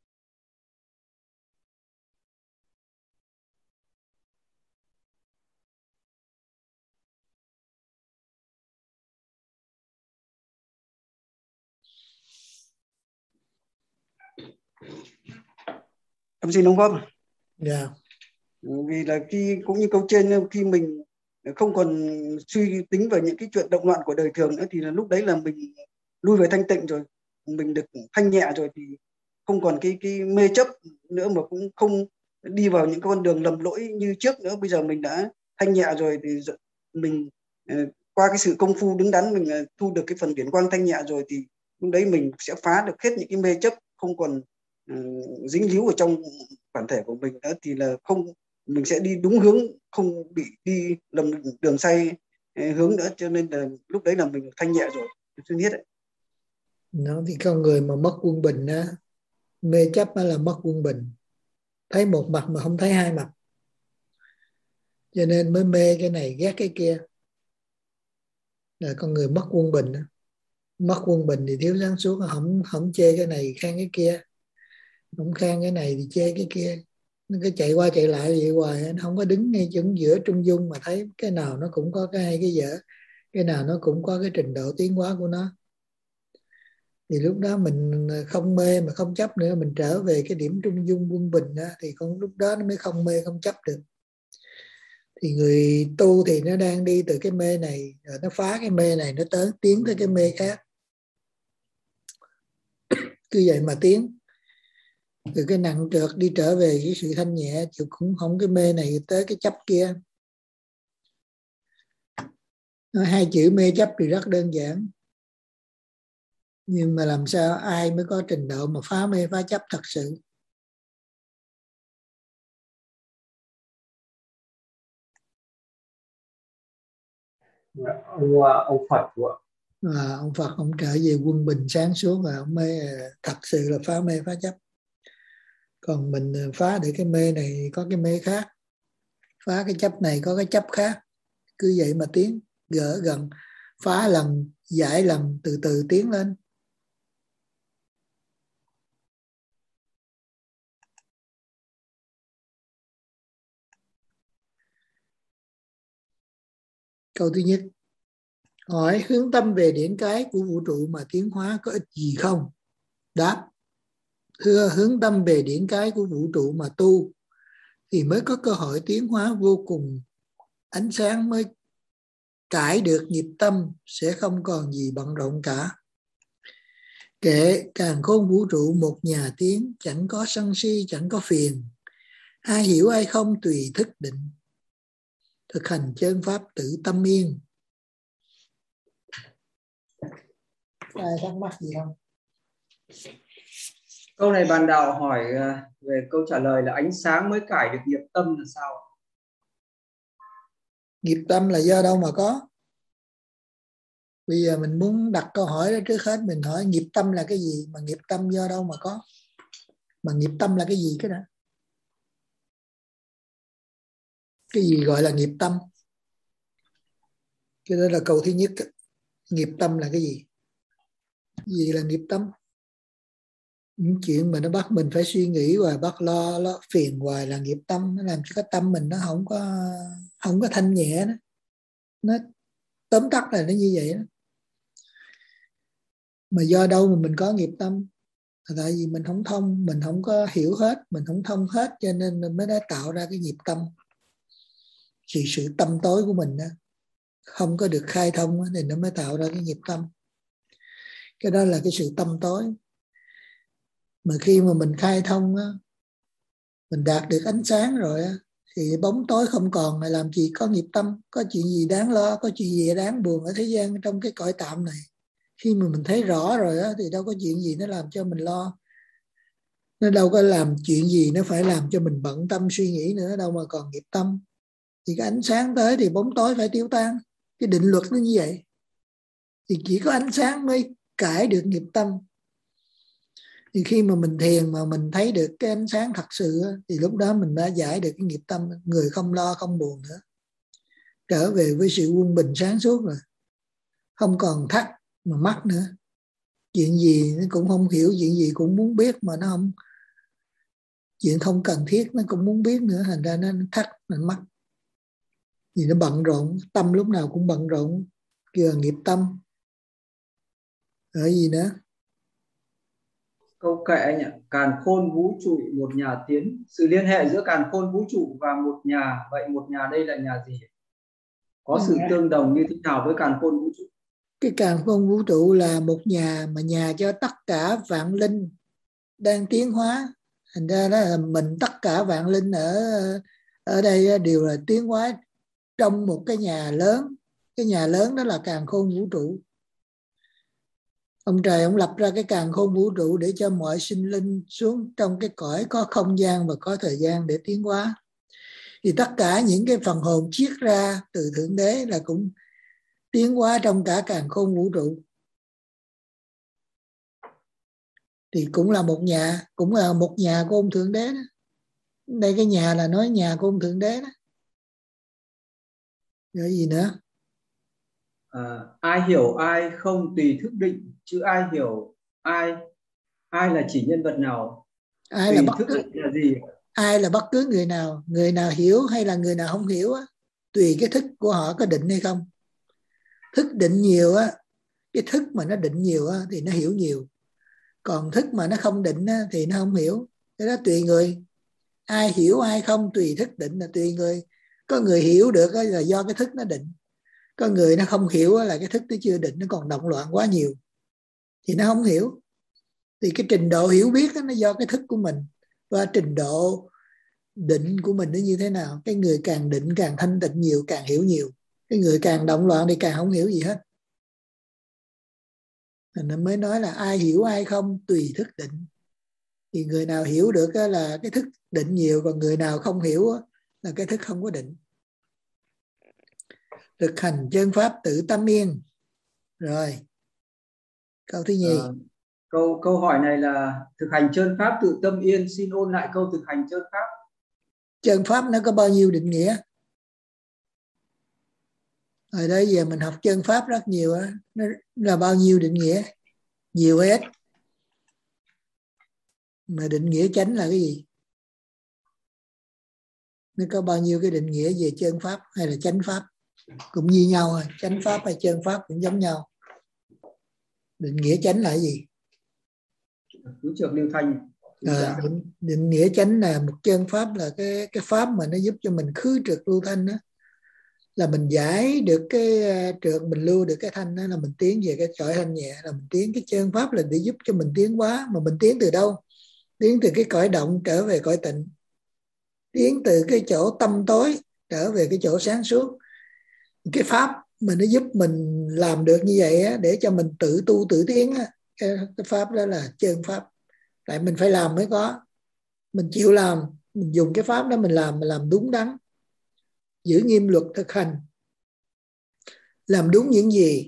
C: Em xin đóng góp.
B: Dạ. Yeah.
C: Vì là khi cũng như câu trên, khi mình không còn suy tính vào những cái chuyện động loạn của đời thường nữa, thì là lúc đấy là mình lui về thanh tịnh rồi, mình được thanh nhẹ rồi, thì không còn cái cái mê chấp nữa, mà cũng không đi vào những con đường lầm lỗi như trước nữa. Bây giờ mình đã thanh nhẹ rồi thì mình qua cái sự công phu đứng đắn, mình thu được cái phần điển quang thanh nhẹ rồi, thì lúc đấy mình sẽ phá được hết những cái mê chấp, không còn uh, dính líu ở trong bản thể của mình nữa, thì là không, mình sẽ đi đúng hướng, không bị đi lầm đường sai hướng nữa. Cho nên là lúc đấy là mình thanh nhẹ rồi. Tôi biết đấy.
B: Nó thì con người mà mất quân bình á, mê chấp đó là mất quân bình, thấy một mặt mà không thấy hai mặt, cho nên mới mê cái này ghét cái kia, là con người mất quân bình đó. Mất quân bình thì thiếu sáng suốt, không không chê cái này khen cái kia, không khen cái này thì chê cái kia, nó cứ chạy qua chạy lại vậy hoài, nó không có đứng ngay chân giữa trung dung mà thấy cái nào nó cũng có cái hay cái dở, cái nào nó cũng có cái trình độ tiến hóa của nó. Thì lúc đó mình không mê mà không chấp nữa, mình trở về cái điểm trung dung quân bình đó, thì con lúc đó nó mới không mê không chấp được. Thì người tu thì nó đang đi từ cái mê này, rồi nó phá cái mê này, nó tới tiến tới cái mê khác, cứ vậy mà tiến từ cái nặng trượt đi trở về cái sự thanh nhẹ, chứ cũng không cái mê này tới cái chấp kia. Hai chữ mê chấp thì rất đơn giản, nhưng mà làm sao ai mới có trình độ mà phá mê phá chấp thật sự.
K: Ông, ông Phật của
B: À, ông Phật ông trở về quân bình sáng suốt và ông mới thật sự là phá mê phá chấp. Còn mình phá được cái mê này có cái mê khác, phá cái chấp này có cái chấp khác, cứ vậy mà tiến, gỡ gần, phá lần giải lần, từ từ tiến lên. Câu thứ nhất, hỏi hướng tâm về điển cái của vũ trụ mà tiến hóa có ích gì không? Đáp, thưa, hướng tâm về điển cái của vũ trụ mà tu thì mới có cơ hội tiến hóa vô cùng. Ánh sáng mới cải được nghiệp tâm, sẽ không còn gì bận rộn cả. Kệ càn khôn vũ trụ một nhà tiến, chẳng có sân si, chẳng có phiền. Ai hiểu ai không tùy thức định. Thực hành chân pháp tự tâm yên. Ai thắc mắc gì không?
A: Câu này bạn đạo hỏi về câu trả lời là ánh sáng mới cải được nghiệp tâm là sao?
B: Nghiệp tâm là do đâu mà có? Bây giờ mình muốn đặt câu hỏi đó, trước hết mình hỏi nghiệp tâm là cái gì, mà nghiệp tâm do đâu mà có? Mà nghiệp tâm là cái gì cái đó? Cái gì gọi là nghiệp tâm? Cái đó là câu thứ nhất. Nghiệp tâm là cái gì? Gì là nghiệp tâm? Những chuyện mà nó bắt mình phải suy nghĩ hoài, bắt lo, lo phiền hoài là nghiệp tâm. Nó làm cho cái tâm mình nó không có không có thanh nhẹ đó. Nó tóm tắt là nó như vậy đó. Mà do đâu mà mình có nghiệp tâm? Tại vì mình không thông, mình không có hiểu hết, mình không thông hết, cho nên mình mới đã tạo ra cái nghiệp tâm. Thì sự tâm tối của mình đó, không có được khai thông thì nó mới tạo ra cái nghiệp tâm. Cái đó là cái sự tâm tối. Mà khi mà mình khai thông á, mình đạt được ánh sáng rồi á, thì bóng tối không còn, mà làm gì có nghiệp tâm. Có chuyện gì đáng lo, có chuyện gì đáng buồn ở thế gian, trong cái cõi tạm này. Khi mà mình thấy rõ rồi á, thì đâu có chuyện gì nó làm cho mình lo. Nó đâu có làm chuyện gì nó phải làm cho mình bận tâm suy nghĩ nữa đâu mà còn nghiệp tâm. Thì cái ánh sáng tới thì bóng tối phải tiêu tan. Cái định luật nó như vậy. Thì chỉ có ánh sáng mới cải được nghiệp tâm. Thì khi mà mình thiền mà mình thấy được cái ánh sáng thật sự, thì lúc đó mình đã giải được cái nghiệp tâm. Người không lo không buồn nữa, trở về với sự quân bình sáng suốt rồi, không còn thắc mà mắc nữa. Chuyện gì nó cũng không hiểu, chuyện gì cũng muốn biết mà nó không, chuyện không cần thiết nó cũng muốn biết nữa, thành ra nó thắc nó mắc. Vì nó bận rộn, tâm lúc nào cũng bận rộn, kêu là nghiệp tâm. Ở gì nữa?
A: Câu kệ anh ạ, càn khôn vũ trụ một nhà tiến. Sự liên hệ giữa càn khôn vũ trụ và một nhà, vậy một nhà đây là nhà gì? Có sự tương đồng như thế nào với càn khôn vũ trụ?
B: Cái càn khôn vũ trụ là một nhà, mà nhà cho tất cả vạn linh đang tiến hóa. Thành ra đó là mình, tất cả vạn linh ở ở đây đều là tiến hóa trong một cái nhà lớn. Cái nhà lớn đó là càn khôn vũ trụ. Ông trời ông lập ra cái càn khôn vũ trụ để cho mọi sinh linh xuống trong cái cõi có không gian và có thời gian để tiến hóa. Thì tất cả những cái phần hồn chiết ra từ Thượng Đế là cũng tiến hóa trong cả càn khôn vũ trụ. thì cũng là một nhà, cũng là một nhà của ông Thượng Đế đó. Đây cái nhà là nói nhà của ông Thượng Đế đó. Rồi gì nữa?
A: À, ai hiểu ai không tùy thức định, chứ ai hiểu ai, ai là chỉ nhân vật nào?
B: Ai
A: tùy
B: là bất
A: thức
B: cứ
A: định là gì?
B: ai là bất cứ người nào, người nào hiểu hay là người nào không hiểu á, tùy cái thức của họ có định hay không. Thức định nhiều á, cái thức mà nó định nhiều á thì nó hiểu nhiều, còn thức mà nó không định á, thì nó không hiểu. Cái đó tùy người. Ai hiểu ai không tùy thức định là tùy người. Có người hiểu được là do cái thức nó định, có người nó không hiểu là cái thức nó chưa định, nó còn động loạn quá nhiều thì nó không hiểu. Thì cái trình độ hiểu biết đó, nó do cái thức của mình, và trình độ định của mình nó như thế nào. Cái người càng định càng thanh tịnh nhiều, càng hiểu nhiều. Cái người càng động loạn thì càng không hiểu gì hết. Nên mới nói là ai hiểu ai không tùy thức định. Thì người nào hiểu được là cái thức định nhiều, còn người nào không hiểu là cái thức không có định. Thực hành chân pháp tự tâm yên. Rồi, câu thứ nhì.
A: À, câu câu hỏi này là thực hành chân pháp tự tâm yên. Xin ôn lại câu thực hành chân pháp.
B: Chân pháp nó có bao nhiêu định nghĩa? Ở đây giờ mình học chân pháp rất nhiều á, nó là bao nhiêu định nghĩa? Nhiều hết. Mà định nghĩa chánh là cái gì? Nó có bao nhiêu cái định nghĩa về chân pháp hay là chánh pháp? Cũng như nhau thôi, chánh pháp hay chân pháp cũng giống nhau. Định nghĩa chánh là cái gì?
A: Thứ trưởng Lưu Thanh.
B: À, định, định nghĩa chánh là một chân pháp, là cái cái pháp mà nó giúp cho mình khứ trượt lưu thanh đó, là mình giải được cái trượt, mình lưu được cái thanh đó, là mình tiến về cái cõi thanh nhẹ, là mình tiến. Cái chân pháp là để giúp cho mình tiến hóa. Mà mình tiến từ đâu? Tiến từ cái cõi động trở về cõi tịnh, tiến từ cái chỗ tâm tối trở về cái chỗ sáng suốt. Cái pháp mà nó giúp mình làm được như vậy á, để cho mình tự tu tự tiến á, cái, cái pháp đó là chân pháp. Tại mình phải làm mới có. Mình chịu làm, mình dùng cái pháp đó mình làm, mình làm đúng đắn, giữ nghiêm luật thực hành, làm đúng những gì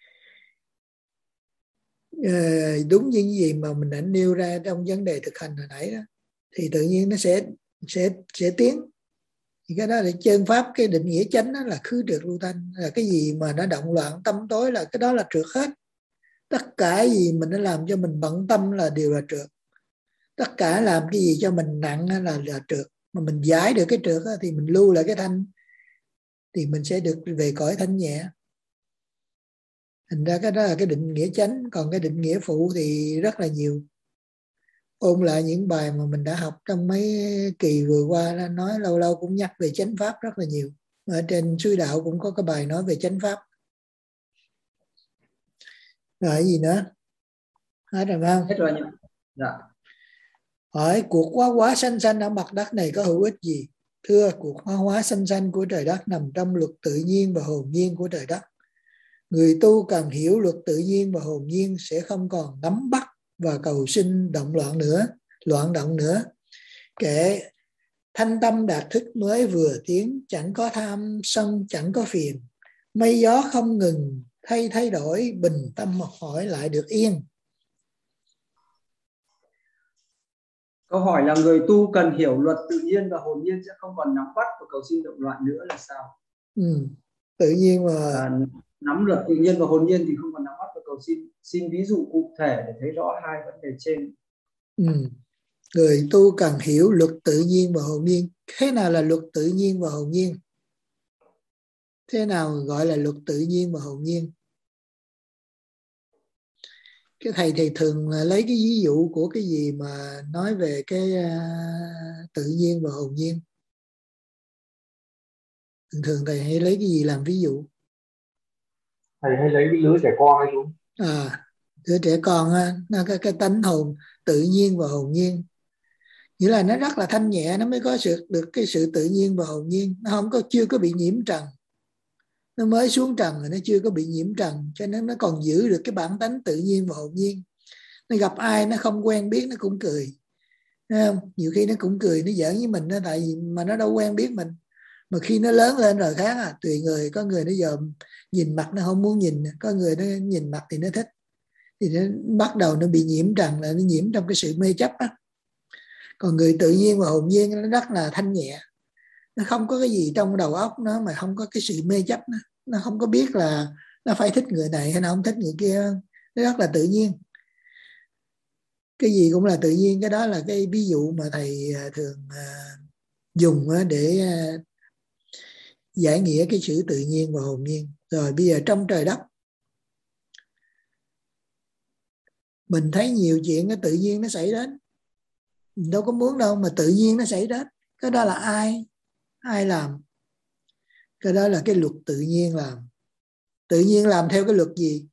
B: uh, đúng những gì mà mình đã nêu ra trong vấn đề thực hành hồi nãy đó, thì tự nhiên nó sẽ sẽ sẽ tiến. Thì cái đó là chân pháp. Cái định nghĩa chánh đó là khứ trượt lưu thanh, là cái gì mà nó động loạn tâm tối là cái đó là trượt hết. Tất cả gì mình nó làm cho mình bận tâm là đều là trượt. Tất cả làm cái gì cho mình nặng là là trượt. Mà mình giải được cái trượt thì mình lưu lại cái thanh, thì mình sẽ được về cõi thanh nhẹ. Thành ra cái đó là cái định nghĩa chánh. Còn cái định nghĩa phụ thì rất là nhiều. Ôn lại những bài mà mình đã học trong mấy kỳ vừa qua đó, nói lâu lâu cũng nhắc về chánh pháp rất là nhiều. Ở trên Suy Đạo cũng có cái bài nói về chánh pháp. Rồi cái gì nữa? Hết rồi phải không?
A: Hết rồi nhỉ? Dạ.
B: Hỏi cuộc hóa hóa sanh sanh ở mặt đất này có hữu ích gì? Thưa, cuộc hóa hóa sanh sanh của trời đất nằm trong luật tự nhiên và hồn nhiên của trời đất. Người tu cần hiểu luật tự nhiên và hồn nhiên sẽ không còn nắm bắt và cầu sinh động loạn nữa, loạn động nữa. Kể thanh tâm đạt thức mới vừa tiến, chẳng có tham sân, chẳng có phiền. Mây gió không ngừng thay thay đổi, bình tâm học hỏi lại được yên.
A: Câu hỏi là người tu cần hiểu luật tự nhiên và hồn nhiên sẽ không còn nắm bắt và cầu sinh động loạn nữa là sao?
B: Ừ, tự nhiên mà
A: à, nắm luật tự nhiên và hồn nhiên thì không còn nắm bắt và cầu sinh. Xin ví dụ cụ thể để thấy rõ hai vấn đề trên.
B: Ừ. Người tu cần hiểu luật tự nhiên và hồn nhiên. Thế nào là luật tự nhiên và hồn nhiên? Thế nào gọi là luật tự nhiên và hồn nhiên? Cái thầy thầy thường lấy cái ví dụ của cái gì mà nói về cái uh, tự nhiên và hồn nhiên? Thường thường thầy hay lấy cái gì làm ví dụ?
D: Thầy hay lấy cái đứa trẻ con hay không?
B: À, đứa trẻ con á, nó có cái tánh hồn tự nhiên và hồn nhiên. Nghĩa là nó rất là thanh nhẹ, nó mới có sự được cái sự tự nhiên và hồn nhiên. Nó không có chưa có bị nhiễm trần. Nó mới xuống trần rồi nó chưa có bị nhiễm trần, cho nên nó còn giữ được cái bản tánh tự nhiên và hồn nhiên. Nó gặp ai nó không quen biết nó cũng cười. Thấy không? Nhiều khi nó cũng cười, nó giỡn với mình đó, tại vì mà nó đâu quen biết mình. Mà khi nó lớn lên rồi khác à, tùy người, có người nó giờ nhìn mặt nó không muốn nhìn, có người nó nhìn mặt thì nó thích. thì nó bắt đầu nó bị nhiễm trần, là nó nhiễm trong cái sự mê chấp á. Còn người tự nhiên và hồn nhiên nó rất là thanh nhẹ, nó không có cái gì trong đầu óc nó mà không có cái sự mê chấp. Nó, nó không có biết là nó phải thích người này hay là không thích người kia, nó rất là tự nhiên. Cái gì cũng là tự nhiên. Cái đó là cái ví dụ mà thầy thường dùng để giải nghĩa cái chữ tự nhiên và hồn nhiên. Rồi bây giờ trong trời đất mình thấy nhiều chuyện nó tự nhiên nó xảy đến, mình đâu có muốn đâu mà tự nhiên nó xảy đến. Cái đó là ai ai làm? Cái đó là cái luật tự nhiên làm. Tự nhiên làm theo cái luật gì?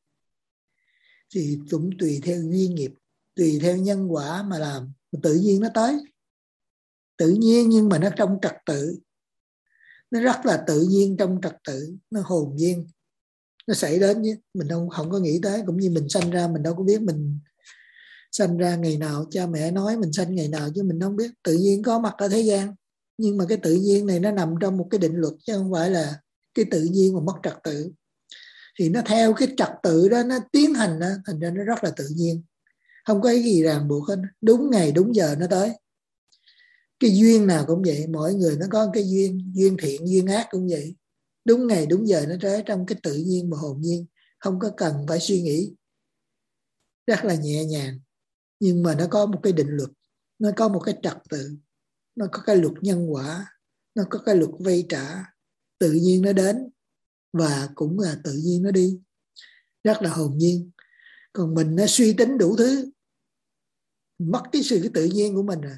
B: Thì cũng tùy theo duyên nghiệp, tùy theo nhân quả mà làm. Tự nhiên nó tới, tự nhiên nhưng mà nó trong trật tự, nó rất là tự nhiên trong trật tự, nó hồn nhiên, nó xảy đến chứ mình không không có nghĩ tới. Cũng như mình sanh ra mình đâu có biết mình sanh ra ngày nào, cha mẹ nói mình sanh ngày nào chứ mình không biết. Tự nhiên có mặt ở thế gian, nhưng mà cái tự nhiên này nó nằm trong một cái định luật chứ không phải là cái tự nhiên mà mất trật tự. Thì nó theo cái trật tự đó nó tiến hành đó, thành ra nó rất là tự nhiên, không có cái gì ràng buộc hết, đúng ngày đúng giờ nó tới. Cái duyên nào cũng vậy, mỗi người nó có cái duyên, duyên thiện duyên ác cũng vậy, đúng ngày đúng giờ nó tới trong cái tự nhiên và hồn nhiên, không có cần phải suy nghĩ, rất là nhẹ nhàng. Nhưng mà nó có một cái định luật, nó có một cái trật tự, nó có cái luật nhân quả, nó có cái luật vay trả. Tự nhiên nó đến và cũng là tự nhiên nó đi, rất là hồn nhiên. Còn mình nó suy tính đủ thứ, mất cái sự cái tự nhiên của mình rồi.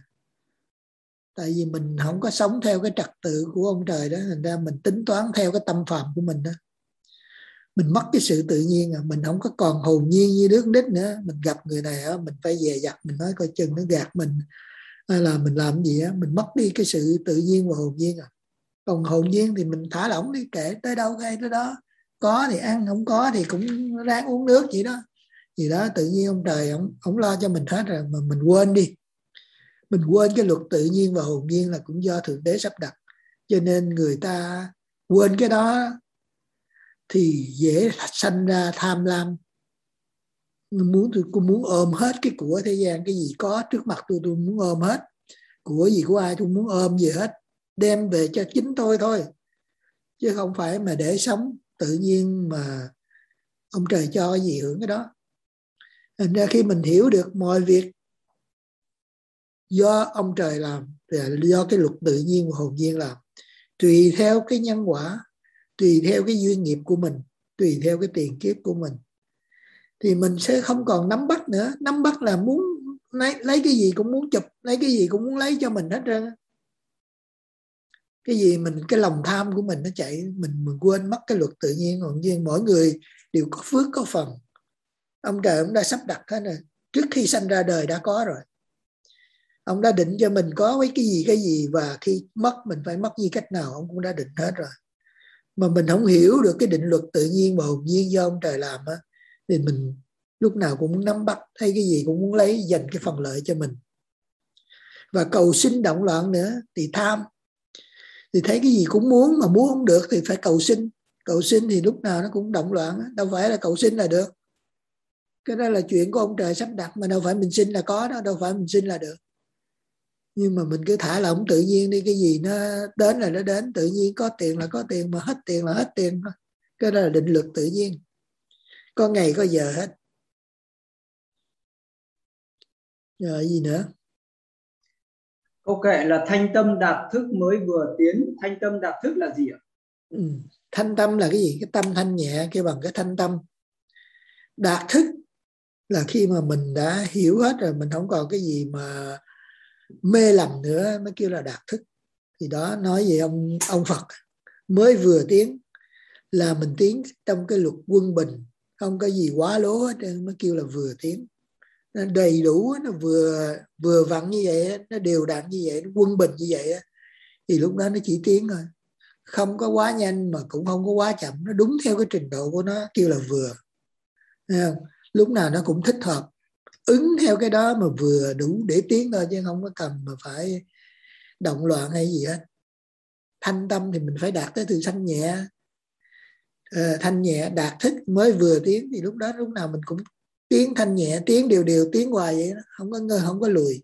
B: Tại vì mình không có sống theo cái trật tự của ông trời đó, thành ra mình tính toán theo cái tâm phạm của mình đó. Mình mất cái sự tự nhiên à, mình không có còn hồn nhiên như đứa con nít nữa. Mình gặp người này á, mình phải dè dặt, mình nói coi chừng nó gạt mình, hay là mình làm gì á, mình mất đi cái sự tự nhiên và hồn nhiên à. Còn hồn nhiên thì mình thả lỏng đi, kệ tới đâu hay tới đó, có thì ăn, không có thì cũng ráng uống nước vậy đó. Gì đó tự nhiên ông trời ông, ông lo cho mình hết rồi, mà mình quên đi. Mình quên cái luật tự nhiên và hồn nhiên là cũng do Thượng Đế sắp đặt. Cho nên người ta quên cái đó thì dễ sanh ra tham lam. Muốn tôi muốn ôm hết cái của thế gian, cái gì có trước mặt tôi tôi muốn ôm hết. Của gì của ai tôi muốn ôm về hết, đem về cho chính tôi thôi, chứ không phải mà để sống tự nhiên mà ông trời cho cái gì hưởng cái đó. Thành ra khi mình hiểu được mọi việc do ông trời làm, là do cái luật tự nhiên và hồn nhiên làm, tùy theo cái nhân quả, tùy theo cái duyên nghiệp của mình, tùy theo cái tiền kiếp của mình, thì mình sẽ không còn nắm bắt nữa. Nắm bắt là muốn lấy, lấy cái gì cũng muốn chụp, lấy cái gì cũng muốn lấy cho mình hết trơn. Cái gì mình, cái lòng tham của mình nó chạy, mình mình quên mất cái luật tự nhiên hồn nhiên. Mỗi người đều có phước có phần, ông trời ông đã sắp đặt hết rồi, trước khi sanh ra đời đã có rồi. Ông đã định cho mình có cái gì cái gì, và khi mất mình phải mất như cách nào ông cũng đã định hết rồi. Mà mình không hiểu được cái định luật tự nhiên và hồn nhiên do ông trời làm á, thì mình lúc nào cũng muốn nắm bắt, thấy cái gì cũng muốn lấy, dành cái phần lợi cho mình. Và cầu sinh động loạn nữa thì tham, thì thấy cái gì cũng muốn, mà muốn không được thì phải cầu sinh. Cầu sinh thì lúc nào nó cũng động loạn, đâu phải là cầu sinh là được. Cái đó là chuyện của ông trời sắp đặt, mà đâu phải mình xin là có đó, đâu phải mình xin là được. Nhưng mà mình cứ thả lỏng tự nhiên đi, cái gì nó đến là nó đến, tự nhiên có tiền là có tiền, mà hết tiền là hết tiền. Cái đó là định luật tự nhiên, có ngày có giờ hết. Rồi gì nữa?
A: Câu kệ là thanh tâm đạt thức mới vừa tiến. Thanh tâm đạt thức là gì ạ?
B: Ừ. Thanh tâm là cái gì? Cái tâm thanh nhẹ kêu bằng cái thanh tâm. Đạt thức là khi mà mình đã hiểu hết rồi, mình không còn cái gì mà mê lầm nữa, mới kêu là đạt thức. Thì đó nói về ông ông Phật mới vừa tiến, là mình tiến trong cái luật quân bình, không có gì quá lố hết, mới kêu là vừa tiến. Nó đầy đủ, nó vừa vừa vặn như vậy, nó đều đặn như vậy, nó quân bình như vậy, thì lúc đó nó chỉ tiến thôi, không có quá nhanh mà cũng không có quá chậm, nó đúng theo cái trình độ của nó, kêu là vừa. Lúc nào nó cũng thích hợp, ứng theo cái đó mà vừa đủ để tiến thôi, chứ không có cần mà phải động loạn hay gì hết. Thanh tâm thì mình phải đạt tới từ thanh nhẹ, à, thanh nhẹ đạt thức mới vừa tiến, thì lúc đó lúc nào mình cũng tiến thanh nhẹ, tiến đều đều, tiến hoài vậy đó, không có ngơi, không có lùi.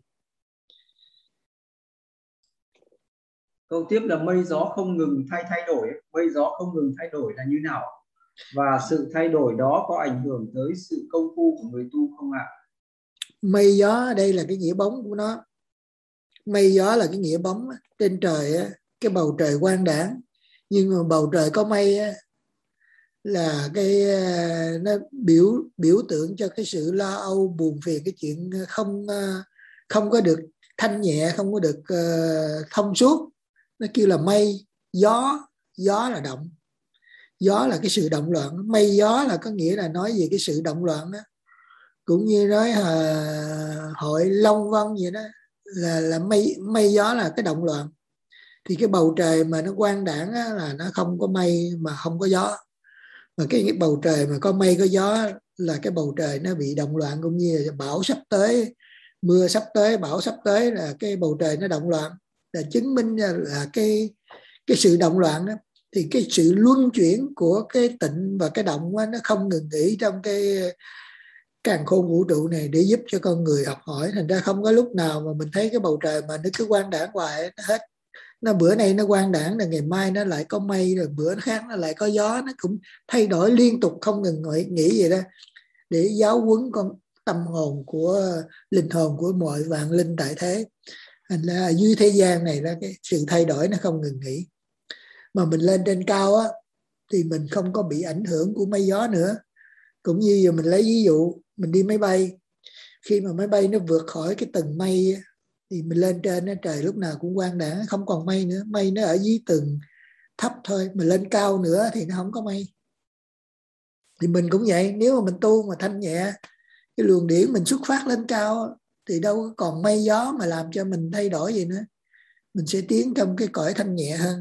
A: Câu tiếp là mây gió không ngừng thay thay đổi. Mây gió không ngừng thay đổi là như nào? Và sự thay đổi đó có ảnh hưởng tới sự công phu của người tu không ạ?
B: Mây gió đây là cái nghĩa bóng của nó. Mây gió là cái nghĩa bóng. Trên trời cái bầu trời quang đãng, nhưng mà bầu trời có mây là cái nó biểu biểu tượng cho cái sự lo âu buồn phiền, cái chuyện không không có được thanh nhẹ, không có được uh, thông suốt. Nó kêu là mây gió. Gió là động, gió là cái sự động loạn. Mây gió là có nghĩa là nói về cái sự động loạn đó. Cũng như nói à, hội Long Vân vậy đó, là là mây mây gió là cái động loạn. Thì cái bầu trời mà nó quang đãng á, là nó không có mây mà không có gió. Mà cái, cái bầu trời mà có mây có gió là cái bầu trời nó bị động loạn, cũng như là bão sắp tới, mưa sắp tới, bão sắp tới, là cái bầu trời nó động loạn, là chứng minh là cái cái sự động loạn đó. Thì cái sự luân chuyển của cái tịnh và cái động đó, nó không ngừng nghỉ trong cái càn khôn vũ trụ này để giúp cho con người học hỏi. Thành ra không có lúc nào mà mình thấy cái bầu trời mà nó cứ quang đãng hoài, nó hết. Nó bữa nay nó quang đãng, là ngày mai nó lại có mây, rồi bữa khác nó lại có gió, nó cũng thay đổi liên tục không ngừng nghỉ vậy đó, để giáo huấn con tâm hồn của linh hồn của mọi vạn linh tại thế. Thành ra dưới thế gian này là cái sự thay đổi nó không ngừng nghỉ. Mà mình lên trên cao á thì mình không có bị ảnh hưởng của mây gió nữa. Cũng như giờ mình lấy ví dụ mình đi máy bay, khi mà máy bay nó vượt khỏi cái tầng mây thì mình lên trên, trời lúc nào cũng quang đãng, không còn mây nữa. Mây nó ở dưới tầng thấp thôi, mà lên cao nữa thì nó không có mây. Thì mình cũng vậy, nếu mà mình tu mà thanh nhẹ, cái luồng điển mình xuất phát lên cao thì đâu có còn mây gió mà làm cho mình thay đổi gì nữa. Mình sẽ tiến trong cái cõi thanh nhẹ hơn.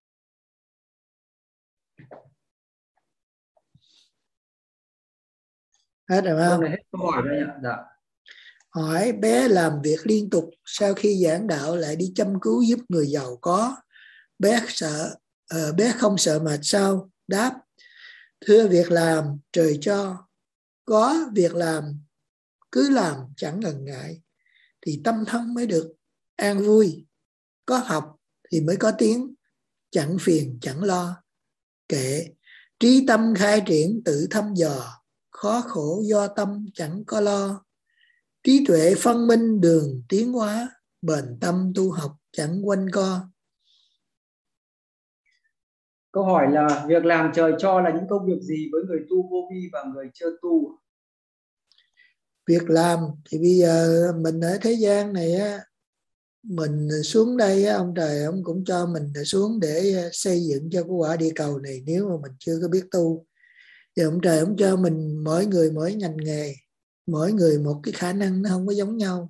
B: Hết rồi không?
A: Hết câu hỏi đây ạ. Dạ.
B: Hỏi bé làm việc liên tục, sau khi giảng đạo lại đi chăm cứu giúp người giàu có. Bé sợ, uh, bé không sợ mệt sao? Đáp: thưa, việc làm trời cho, có việc làm cứ làm chẳng ngần ngại, thì tâm thân mới được an vui. Có học thì mới có tiếng, chẳng phiền chẳng lo. Kệ, trí tâm khai triển tự thăm dò, khó khổ do tâm chẳng có lo. Trí tuệ phân minh đường tiến hóa, bền tâm tu học chẳng quanh co.
A: Câu hỏi là việc làm trời cho là những công việc gì với người tu vô vi và người chưa tu?
B: Việc làm thì bây giờ mình ở thế gian này á, mình xuống đây á, ông trời ông cũng cho mình xuống để xây dựng cho cái quả địa cầu này. Nếu mà mình chưa có biết tu thì ông trời ông cho mình mỗi người mỗi ngành nghề, mỗi người một cái khả năng nó không có giống nhau.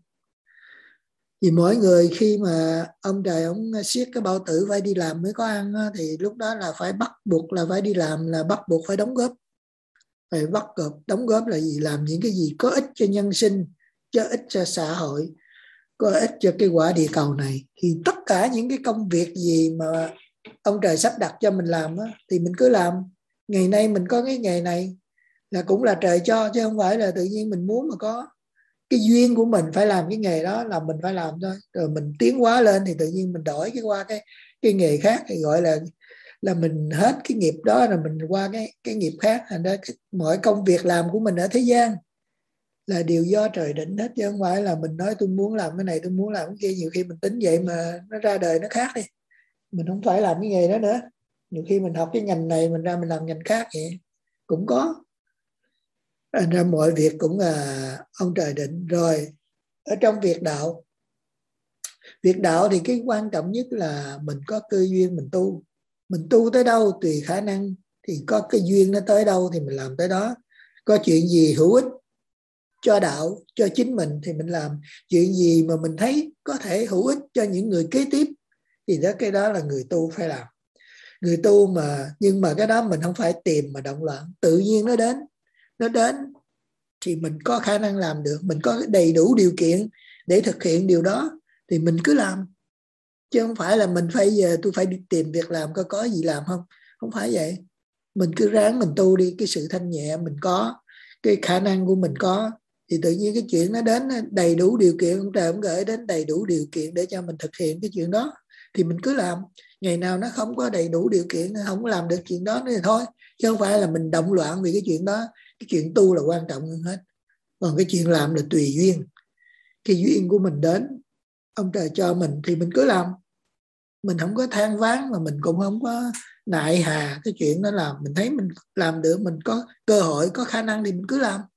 B: Vì mỗi người khi mà ông trời ông siết cái bao tử phải đi làm mới có ăn á, thì lúc đó là phải bắt buộc là phải đi làm, là bắt buộc phải đóng góp. Phải bắt buộc đóng góp là gì? Làm những cái gì có ích cho nhân sinh, cho ích cho xã hội, có ích cho cái quả địa cầu này. Thì tất cả những cái công việc gì mà ông trời sắp đặt cho mình làm á, thì mình cứ làm. Ngày nay mình có cái nghề này là cũng là trời cho, chứ không phải là tự nhiên mình muốn mà có. Cái duyên của mình phải làm cái nghề đó là mình phải làm thôi. Rồi mình tiến hóa lên thì tự nhiên mình đổi cái qua cái cái nghề khác, thì gọi là là mình hết cái nghiệp đó rồi mình qua cái cái nghiệp khác. Thành ra cái, mọi công việc làm của mình ở thế gian là đều do trời định hết, chứ không phải là mình nói tôi muốn làm cái này, tôi muốn làm cái kia. Nhiều khi mình tính vậy mà nó ra đời nó khác đi, mình không phải làm cái nghề đó nữa. Nhiều khi mình học cái ngành này mình ra mình làm ngành khác vậy cũng có. Thành ra mọi việc cũng là ông trời định. Rồi ở trong việc đạo, việc đạo thì cái quan trọng nhất là mình có cơ duyên mình tu. Mình tu tới đâu tùy khả năng, thì có cái duyên nó tới đâu thì mình làm tới đó. Có chuyện gì hữu ích cho đạo, cho chính mình thì mình làm. Chuyện gì mà mình thấy có thể hữu ích cho những người kế tiếp thì đó, cái đó là người tu phải làm. Người tu mà, nhưng mà cái đó mình không phải tìm mà động loạn, tự nhiên nó đến. Nó đến thì mình có khả năng làm được, mình có đầy đủ điều kiện để thực hiện điều đó thì mình cứ làm. Chứ không phải là mình phải giờ tôi phải đi tìm việc làm có có gì làm không. Không phải vậy. Mình cứ ráng mình tu đi, cái sự thanh nhẹ mình có, cái khả năng của mình có, thì tự nhiên cái chuyện nó đến đầy đủ điều kiện, ông trời ông gửi đến đầy đủ điều kiện để cho mình thực hiện cái chuyện đó, thì mình cứ làm. Ngày nào nó không có đầy đủ điều kiện, không có làm được chuyện đó nữa thì thôi, chứ không phải là mình động loạn vì cái chuyện đó. Cái chuyện tu là quan trọng hơn hết, còn cái chuyện làm là tùy duyên. Cái duyên của mình đến, ông trời cho mình thì mình cứ làm. Mình không có than ván, mà mình cũng không có nại hà cái chuyện đó. Làm mình thấy mình làm được, mình có cơ hội, có khả năng thì mình cứ làm.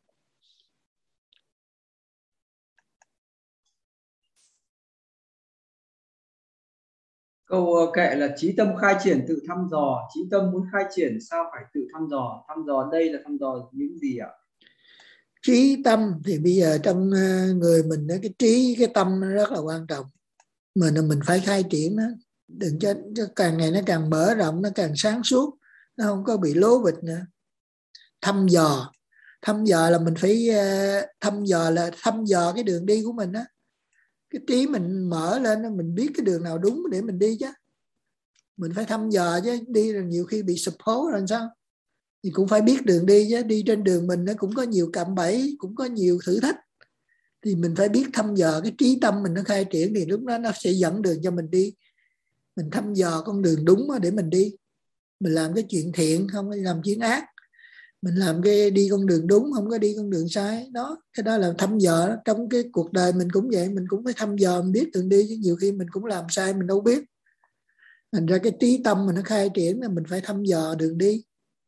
A: Câu kệ là trí tâm khai triển tự thăm dò. Trí tâm muốn khai triển sao phải tự thăm dò? Thăm dò đây là thăm dò những gì ạ?
B: Trí tâm thì bây giờ trong người mình, cái trí, cái tâm nó rất là quan trọng. Mà mình phải khai triển nó. Đừng cho, cho càng ngày nó càng mở rộng, nó càng sáng suốt, nó không có bị lố bịch nữa. Thăm dò. Thăm dò là mình phải thăm dò là thăm dò cái đường đi của mình á. Cái trí mình mở lên, mình biết cái đường nào đúng để mình đi chứ. Mình phải thăm dò chứ, đi rồi nhiều khi bị sụp hố rồi sao? Thì cũng phải biết đường đi chứ. Đi trên đường mình nó cũng có nhiều cạm bẫy, cũng có nhiều thử thách. Thì mình phải biết thăm dò, cái trí tâm mình nó khai triển, thì lúc đó nó sẽ dẫn đường cho mình đi. Mình thăm dò con đường đúng để mình đi. Mình làm cái chuyện thiện, không có làm chuyện ác. Mình làm cái đi con đường đúng, không có đi con đường sai. Đó, cái đó là thăm dò. Trong cái cuộc đời mình cũng vậy, mình cũng phải thăm dò, mình biết đường đi, chứ nhiều khi mình cũng làm sai, mình đâu biết. Thành ra cái trí tâm mình nó khai triển là mình phải thăm dò đường đi.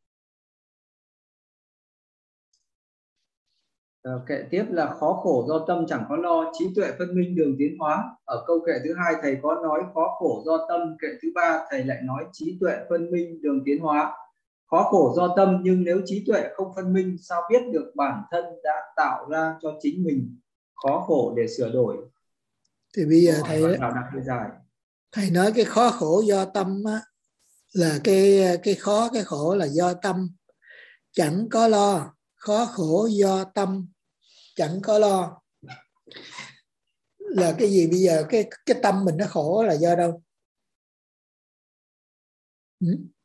A: Kệ tiếp là khó khổ do tâm chẳng có lo, trí tuệ phân minh đường tiến hóa. Ở câu kệ thứ hai thầy có nói khó khổ do tâm, kệ thứ ba thầy lại nói trí tuệ phân minh đường tiến hóa. Khó khổ do tâm, nhưng nếu trí tuệ không phân minh, sao biết được bản thân đã tạo ra cho chính mình khó khổ để sửa đổi?
B: Thì bây giờ thầy thầy nói cái khó khổ do tâm á, là cái cái khó, cái khổ là do tâm chẳng có lo. Khó khổ do tâm chẳng có lo là cái gì? Bây giờ cái cái tâm mình nó khổ là do đâu? Ừ?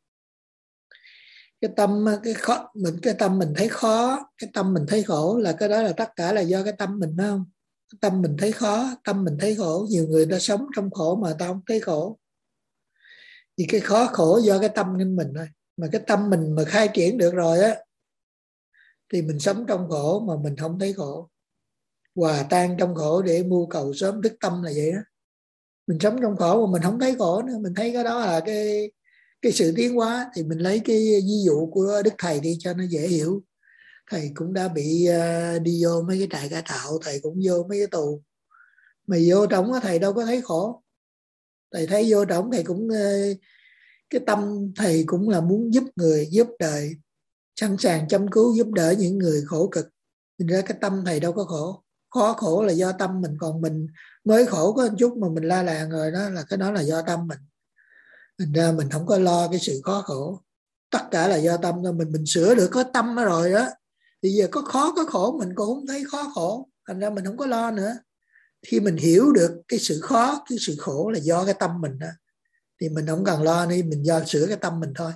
B: Cái tâm cái khó mình cái tâm mình thấy khó, cái tâm mình thấy khổ, là cái đó là tất cả là do cái tâm mình, phải không? Cái tâm mình thấy khó, tâm mình thấy khổ. Nhiều người ta sống trong khổ mà ta không thấy khổ. Thì cái khó khổ do cái tâm của mình thôi. Mà cái tâm mình mà khai triển được rồi á, thì mình sống trong khổ mà mình không thấy khổ. Hòa tan trong khổ để mưu cầu sớm thức tâm là vậy đó. Mình sống trong khổ mà mình không thấy khổ nữa, mình thấy cái đó là cái cái sự tiến hóa. Thì mình lấy cái ví dụ của Đức Thầy đi cho nó dễ hiểu. Thầy cũng đã bị uh, đi vô mấy cái trại cải tạo, thầy cũng vô mấy cái tù. Mà vô trong đó, thầy đâu có thấy khổ. Thầy thấy vô trong thầy cũng uh, cái tâm thầy cũng là muốn giúp người, giúp đời, sẵn sàng chăm cứu giúp đỡ những người khổ cực. Nên ra cái tâm thầy đâu có khổ. Khó khổ là do tâm mình, còn mình mới khổ có một chút mà mình la làng rồi, đó là cái đó là do tâm mình. Thành ra mình không có lo cái sự khó khổ, tất cả là do tâm thôi. Mình mình sửa được có tâm rồi đó, thì giờ có khó có khổ mình cũng không thấy khó khổ. Thành ra mình không có lo nữa. Khi mình hiểu được cái sự khó, cái sự khổ là do cái tâm mình đó, thì mình không cần lo nữa, mình do sửa cái tâm mình thôi.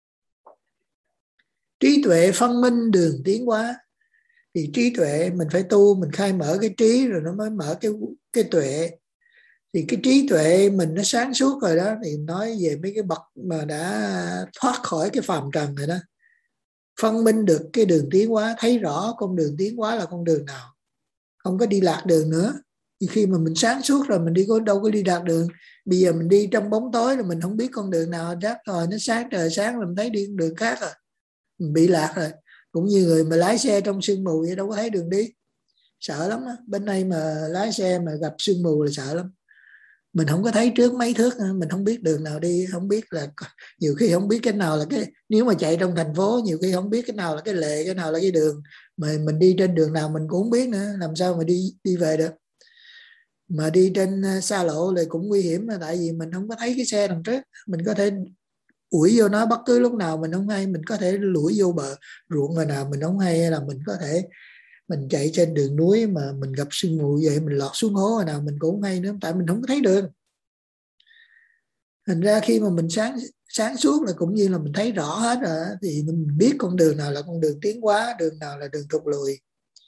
B: Trí tuệ phân minh đường tiến hóa. Thì trí tuệ mình phải tu, mình khai mở cái trí rồi nó mới mở cái cái tuệ. Thì cái trí tuệ mình nó sáng suốt rồi đó, thì nói về mấy cái bậc mà đã thoát khỏi cái phàm trần rồi đó, phân minh được cái đường tiến hóa, thấy rõ con đường tiến hóa là con đường nào, không có đi lạc đường nữa. Thì khi mà mình sáng suốt rồi, mình đi có đâu có đi lạc đường. Bây giờ mình đi trong bóng tối rồi mình không biết con đường nào rác, rồi nó sáng trời sáng rồi mình thấy đi con đường khác rồi, mình bị lạc rồi. Cũng như người mà lái xe trong sương mù vậy đâu có thấy đường đi, sợ lắm á. Bên đây mà lái xe mà gặp sương mù là sợ lắm. Mình không có thấy trước mấy thước, mình không biết đường nào đi, không biết là nhiều khi không biết cái nào là cái, nếu mà chạy trong thành phố nhiều khi không biết cái nào là cái lề, cái nào là cái đường, mà mình đi trên đường nào mình cũng không biết nữa, làm sao mà đi đi về được. Mà đi trên xa lộ thì cũng nguy hiểm, là tại vì mình không có thấy cái xe đằng trước, mình có thể ủi vô nó bất cứ lúc nào mình không hay, mình có thể lủi vô bờ ruộng rồi nào mình không hay, hay là mình có thể mình chạy trên đường núi mà mình gặp sương mù vậy mình lọt xuống hố rồi nào mình cũng không hay nữa, tại mình không có thấy đường. Thành ra khi mà mình sáng sáng suốt là cũng như là mình thấy rõ hết rồi, thì mình biết con đường nào là con đường tiến hóa, đường nào là đường thụt lùi.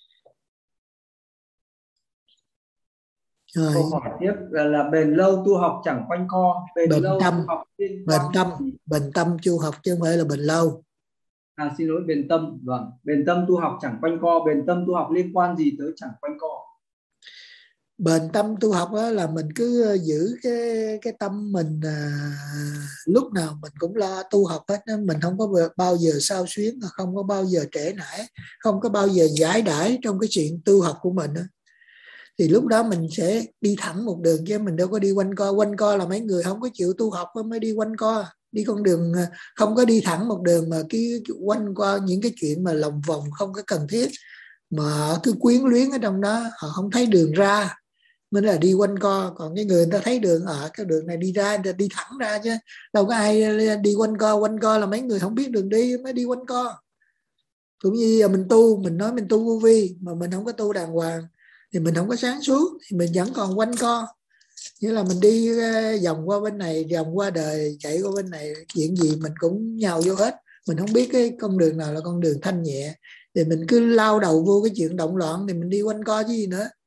B: Rồi.
A: Câu hỏi tiếp là, là bền lâu tu học chẳng quanh co, bền,
B: bền
A: lâu
B: tâm,
A: tu học liên
B: bền
A: quan
B: tâm, bền tâm tu học chứ không phải là bền lâu.
A: À xin lỗi, bền tâm, vâng, bền tâm tu học chẳng quanh co, bền tâm tu học liên quan gì tới chẳng quanh co?
B: Bền tâm tu học đó là mình cứ giữ cái cái tâm mình, à, lúc nào mình cũng lo tu học hết đó. Mình không có bao giờ xao xuyến, không có bao giờ trễ nải, không có bao giờ giải đãi trong cái chuyện tu học của mình đó. Thì lúc đó mình sẽ đi thẳng một đường, chứ mình đâu có đi quanh co. Quanh co là mấy người không có chịu tu học mới đi quanh co, đi con đường không có đi thẳng một đường, mà cứ quanh qua những cái chuyện mà lòng vòng không có cần thiết, mà họ cứ quyến luyến ở trong đó, họ không thấy đường ra mới là đi quanh co. Còn cái người, người ta thấy đường ở cái đường này đi ra, đi thẳng ra, chứ đâu có ai đi quanh co. Quanh co là mấy người không biết đường đi mới đi quanh co. Cũng như mình tu, mình nói mình tu vô vi mà mình không có tu đàng hoàng thì mình không có sáng suốt, thì mình vẫn còn quanh co. Như là mình đi vòng qua bên này, vòng qua đời, chạy qua bên này, chuyện gì mình cũng nhào vô hết. Mình không biết cái con đường nào là con đường thanh nhẹ, thì mình cứ lao đầu vô cái chuyện động loạn thì mình đi quanh co chứ gì nữa.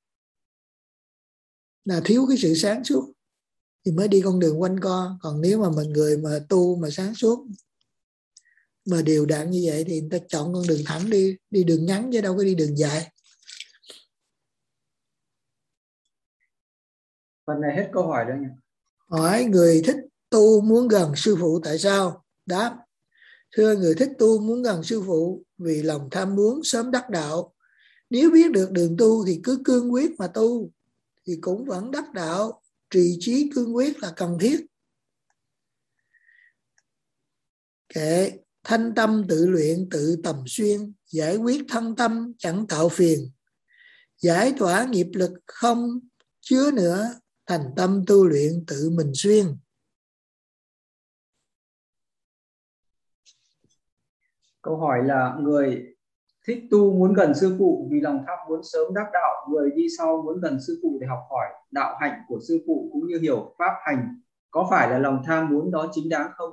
B: Là thiếu cái sự sáng suốt thì mới đi con đường quanh co. Còn nếu mà mình người mà tu mà sáng suốt mà đều đặn như vậy thì người ta chọn con đường thẳng đi, đi đường ngắn chứ đâu có đi đường dài.
A: Phần này hết câu hỏi rồi nhỉ?
B: Hỏi người thích tu muốn gần sư phụ tại sao? Đáp: thưa, người thích tu muốn gần sư phụ vì lòng tham muốn sớm đắc đạo. Nếu biết được đường tu thì cứ cương quyết mà tu thì cũng vẫn đắc đạo. Trì trí cương quyết là cần thiết. Kệ thanh tâm tự luyện tự tầm xuyên, giải quyết thân tâm chẳng tạo phiền. Giải tỏa nghiệp lực không chứa nữa, thành tâm tu luyện tự mình xuyên.
A: Câu hỏi là người thích tu muốn gần sư phụ vì lòng tham muốn sớm đắc đạo, người đi sau muốn gần sư phụ để học hỏi đạo hạnh của sư phụ cũng như hiểu pháp hành, có phải là lòng tham muốn đó chính đáng không?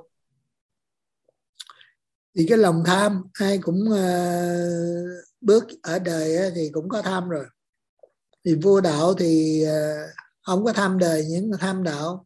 B: Thì cái lòng tham ai cũng uh, bước ở đời thì cũng có tham rồi. Thì vô đạo thì uh, không có tham đời, nhưng mà tham đạo.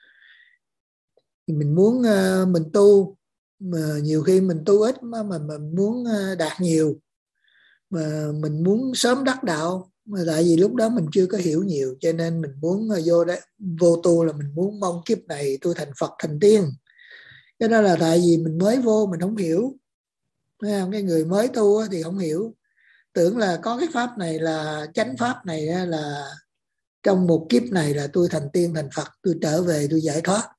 B: Thì mình muốn uh, mình tu mà nhiều khi mình tu ít mà mình muốn uh, đạt nhiều, mà mình muốn sớm đắc đạo, mà tại vì lúc đó mình chưa có hiểu nhiều, cho nên mình muốn uh, vô đấy vô tu là mình muốn mong kiếp này tôi thành Phật thành tiên. Cái đó là tại vì mình mới vô mình không hiểu. Cái người mới tu thì không hiểu, tưởng là có cái pháp này là chánh pháp này là trong một kiếp này là tôi thành tiên thành Phật, tôi trở về tôi giải thoát.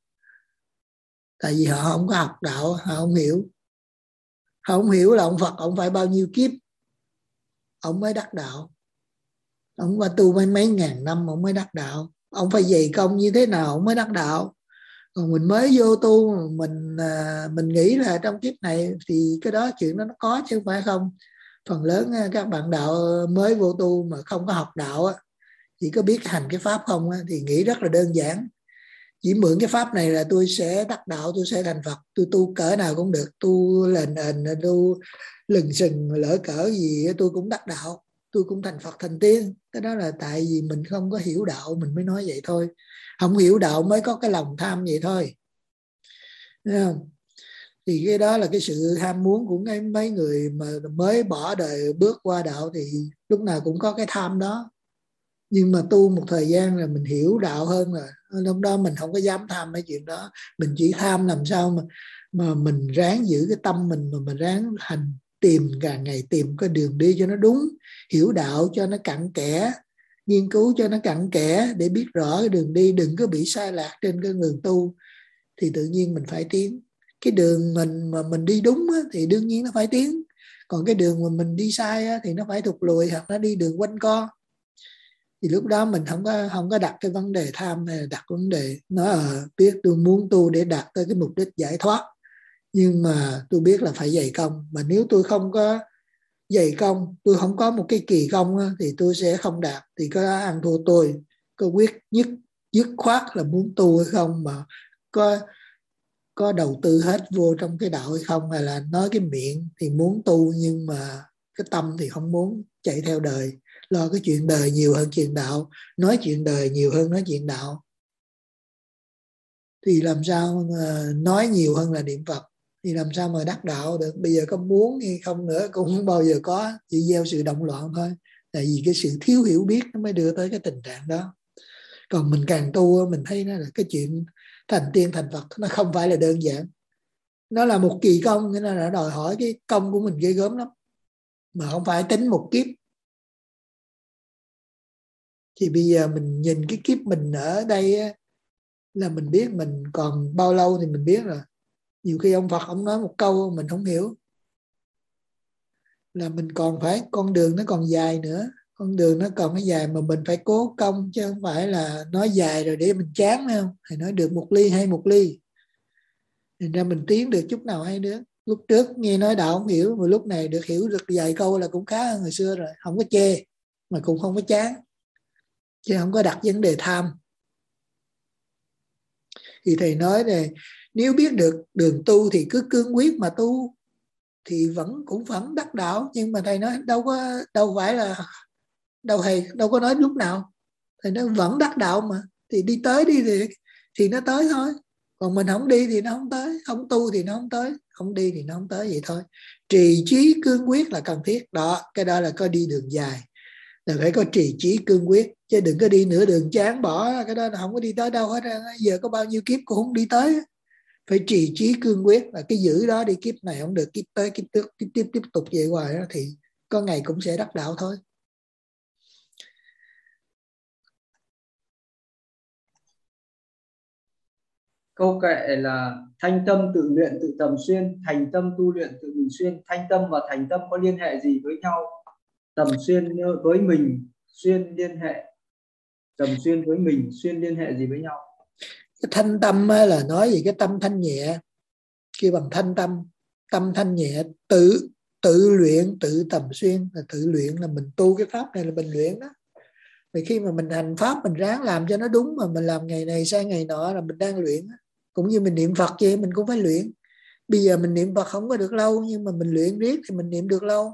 B: Tại vì họ không có học đạo, họ không hiểu. Họ không hiểu là ông Phật ông phải bao nhiêu kiếp ông mới đắc đạo. Ông qua tu mấy mấy ngàn năm ông mới đắc đạo. Ông phải dày công như thế nào ông mới đắc đạo. Còn mình mới vô tu, mình mình nghĩ là trong kiếp này thì cái đó chuyện đó nó có chứ không phải không. Phần lớn các bạn đạo mới vô tu mà không có học đạo chỉ có biết hành cái pháp không thì nghĩ rất là đơn giản. Chỉ mượn cái pháp này là tôi sẽ đắc đạo, tôi sẽ thành Phật, tôi tu cỡ nào cũng được, tu lền ền, tu lừng sừng lỡ cỡ gì tôi cũng đắc đạo, tôi cũng thành Phật thành tiên. Cái đó là tại vì mình không có hiểu đạo mình mới nói vậy thôi. Không hiểu đạo mới có cái lòng tham vậy thôi. Thấy không? Thì cái đó là cái sự ham muốn của mấy người mà mới bỏ đời bước qua đạo thì lúc nào cũng có cái tham đó. Nhưng mà tu một thời gian là mình hiểu đạo hơn rồi, lúc đó mình không có dám tham mấy chuyện đó. Mình chỉ tham làm sao mà mà mình ráng giữ cái tâm mình, mà mình ráng hành tìm càng ngày tìm cái đường đi cho nó đúng, hiểu đạo cho nó cặn kẽ, nghiên cứu cho nó cặn kẽ để biết rõ cái đường đi, đừng có bị sai lạc trên cái đường tu thì tự nhiên mình phải tiến. Cái đường mình mà mình đi đúng á, thì đương nhiên nó phải tiến. Còn cái đường mà mình đi sai á, thì nó phải thụt lùi hoặc nó đi đường quanh co. Thì lúc đó mình không có không có đặt cái vấn đề tham hay là đặt vấn đề nói ờ biết tôi muốn tu để đạt tới cái mục đích giải thoát, nhưng mà tôi biết là phải dày công. Mà nếu tôi không có dày công, tôi không có một cái kỳ công á, thì tôi sẽ không đạt. Thì có ăn thua tôi, có quyết nhất dứt khoát là muốn tu hay không, mà có có đầu tư hết vô trong cái đạo hay không, hay là nói cái miệng thì muốn tu nhưng mà cái tâm thì không muốn chạy theo đời, lo cái chuyện đời nhiều hơn chuyện đạo, nói chuyện đời nhiều hơn nói chuyện đạo, thì làm sao mà nói nhiều hơn là niệm Phật, thì làm sao mà đắc đạo được. Bây giờ có muốn hay không nữa cũng không bao giờ có, chỉ gieo sự động loạn thôi. Tại vì cái sự thiếu hiểu biết nó mới đưa tới cái tình trạng đó. Còn mình càng tu mình thấy nó là cái chuyện thành tiên thành Phật nó không phải là đơn giản, nó là một kỳ công, nên là đòi hỏi cái công của mình ghê gớm lắm, mà không phải tính một kiếp. Thì bây giờ mình nhìn cái kiếp mình ở đây là mình biết mình còn bao lâu thì mình biết rồi. Nhiều khi ông Phật ông nói một câu mình không hiểu, là mình còn phải, con đường nó còn dài nữa, con đường nó còn cái dài mà mình phải cố công, chứ không phải là nói dài rồi để mình chán, phải không? Thì nói được một ly hay một ly, thành ra mình tiến được chút nào hay nữa. Lúc trước nghe nói đạo không hiểu, mà lúc này được hiểu được vài câu là cũng khá hơn hồi xưa rồi, không có chê mà cũng không có chán, chứ không có đặt vấn đề tham. Thì thầy nói này, nếu biết được đường tu thì cứ cương quyết mà tu thì vẫn cũng vẫn đắc đạo. Nhưng mà thầy nói đâu có, đâu phải là đâu thầy đâu có nói lúc nào, thầy nói vẫn đắc đạo mà, thì đi tới đi thì thì nó tới thôi. Còn mình không đi thì nó không tới, không tu thì nó không tới, không đi thì nó không tới, vậy thôi. Trì chí cương quyết là cần thiết đó, cái đó là có đi đường dài là phải có trì chí cương quyết, chứ đừng có đi nửa đường chán bỏ, cái đó là không có đi tới đâu hết. Giờ có bao nhiêu kiếp cũng không đi tới. Phải trì chí cương quyết là cái giữ đó đi, kiếp này không được, kiếp tới kiếp trước kiếp tiếp tiếp tục vậy hoài đó, thì có ngày cũng sẽ đắc đạo thôi.
A: Câu kệ là thanh tâm tự luyện tự tầm xuyên, thành tâm tu luyện tự mình xuyên. Thanh tâm và thành tâm có liên hệ gì với nhau? Tầm xuyên với mình, xuyên liên hệ, tầm xuyên với mình, xuyên liên hệ gì với nhau?
B: Cái thanh tâm là nói về cái tâm thanh nhẹ, kêu bằng thanh tâm, tâm thanh nhẹ, tự tự luyện tự tầm xuyên. Là tự luyện là mình tu cái pháp này là mình luyện đó. Vì khi mà mình hành pháp mình ráng làm cho nó đúng, mà mình làm ngày này sang ngày nọ là mình đang luyện. Cũng như mình niệm Phật vậy, mình cũng phải luyện. Bây giờ mình niệm Phật không có được lâu, nhưng mà mình luyện riết thì mình niệm được lâu.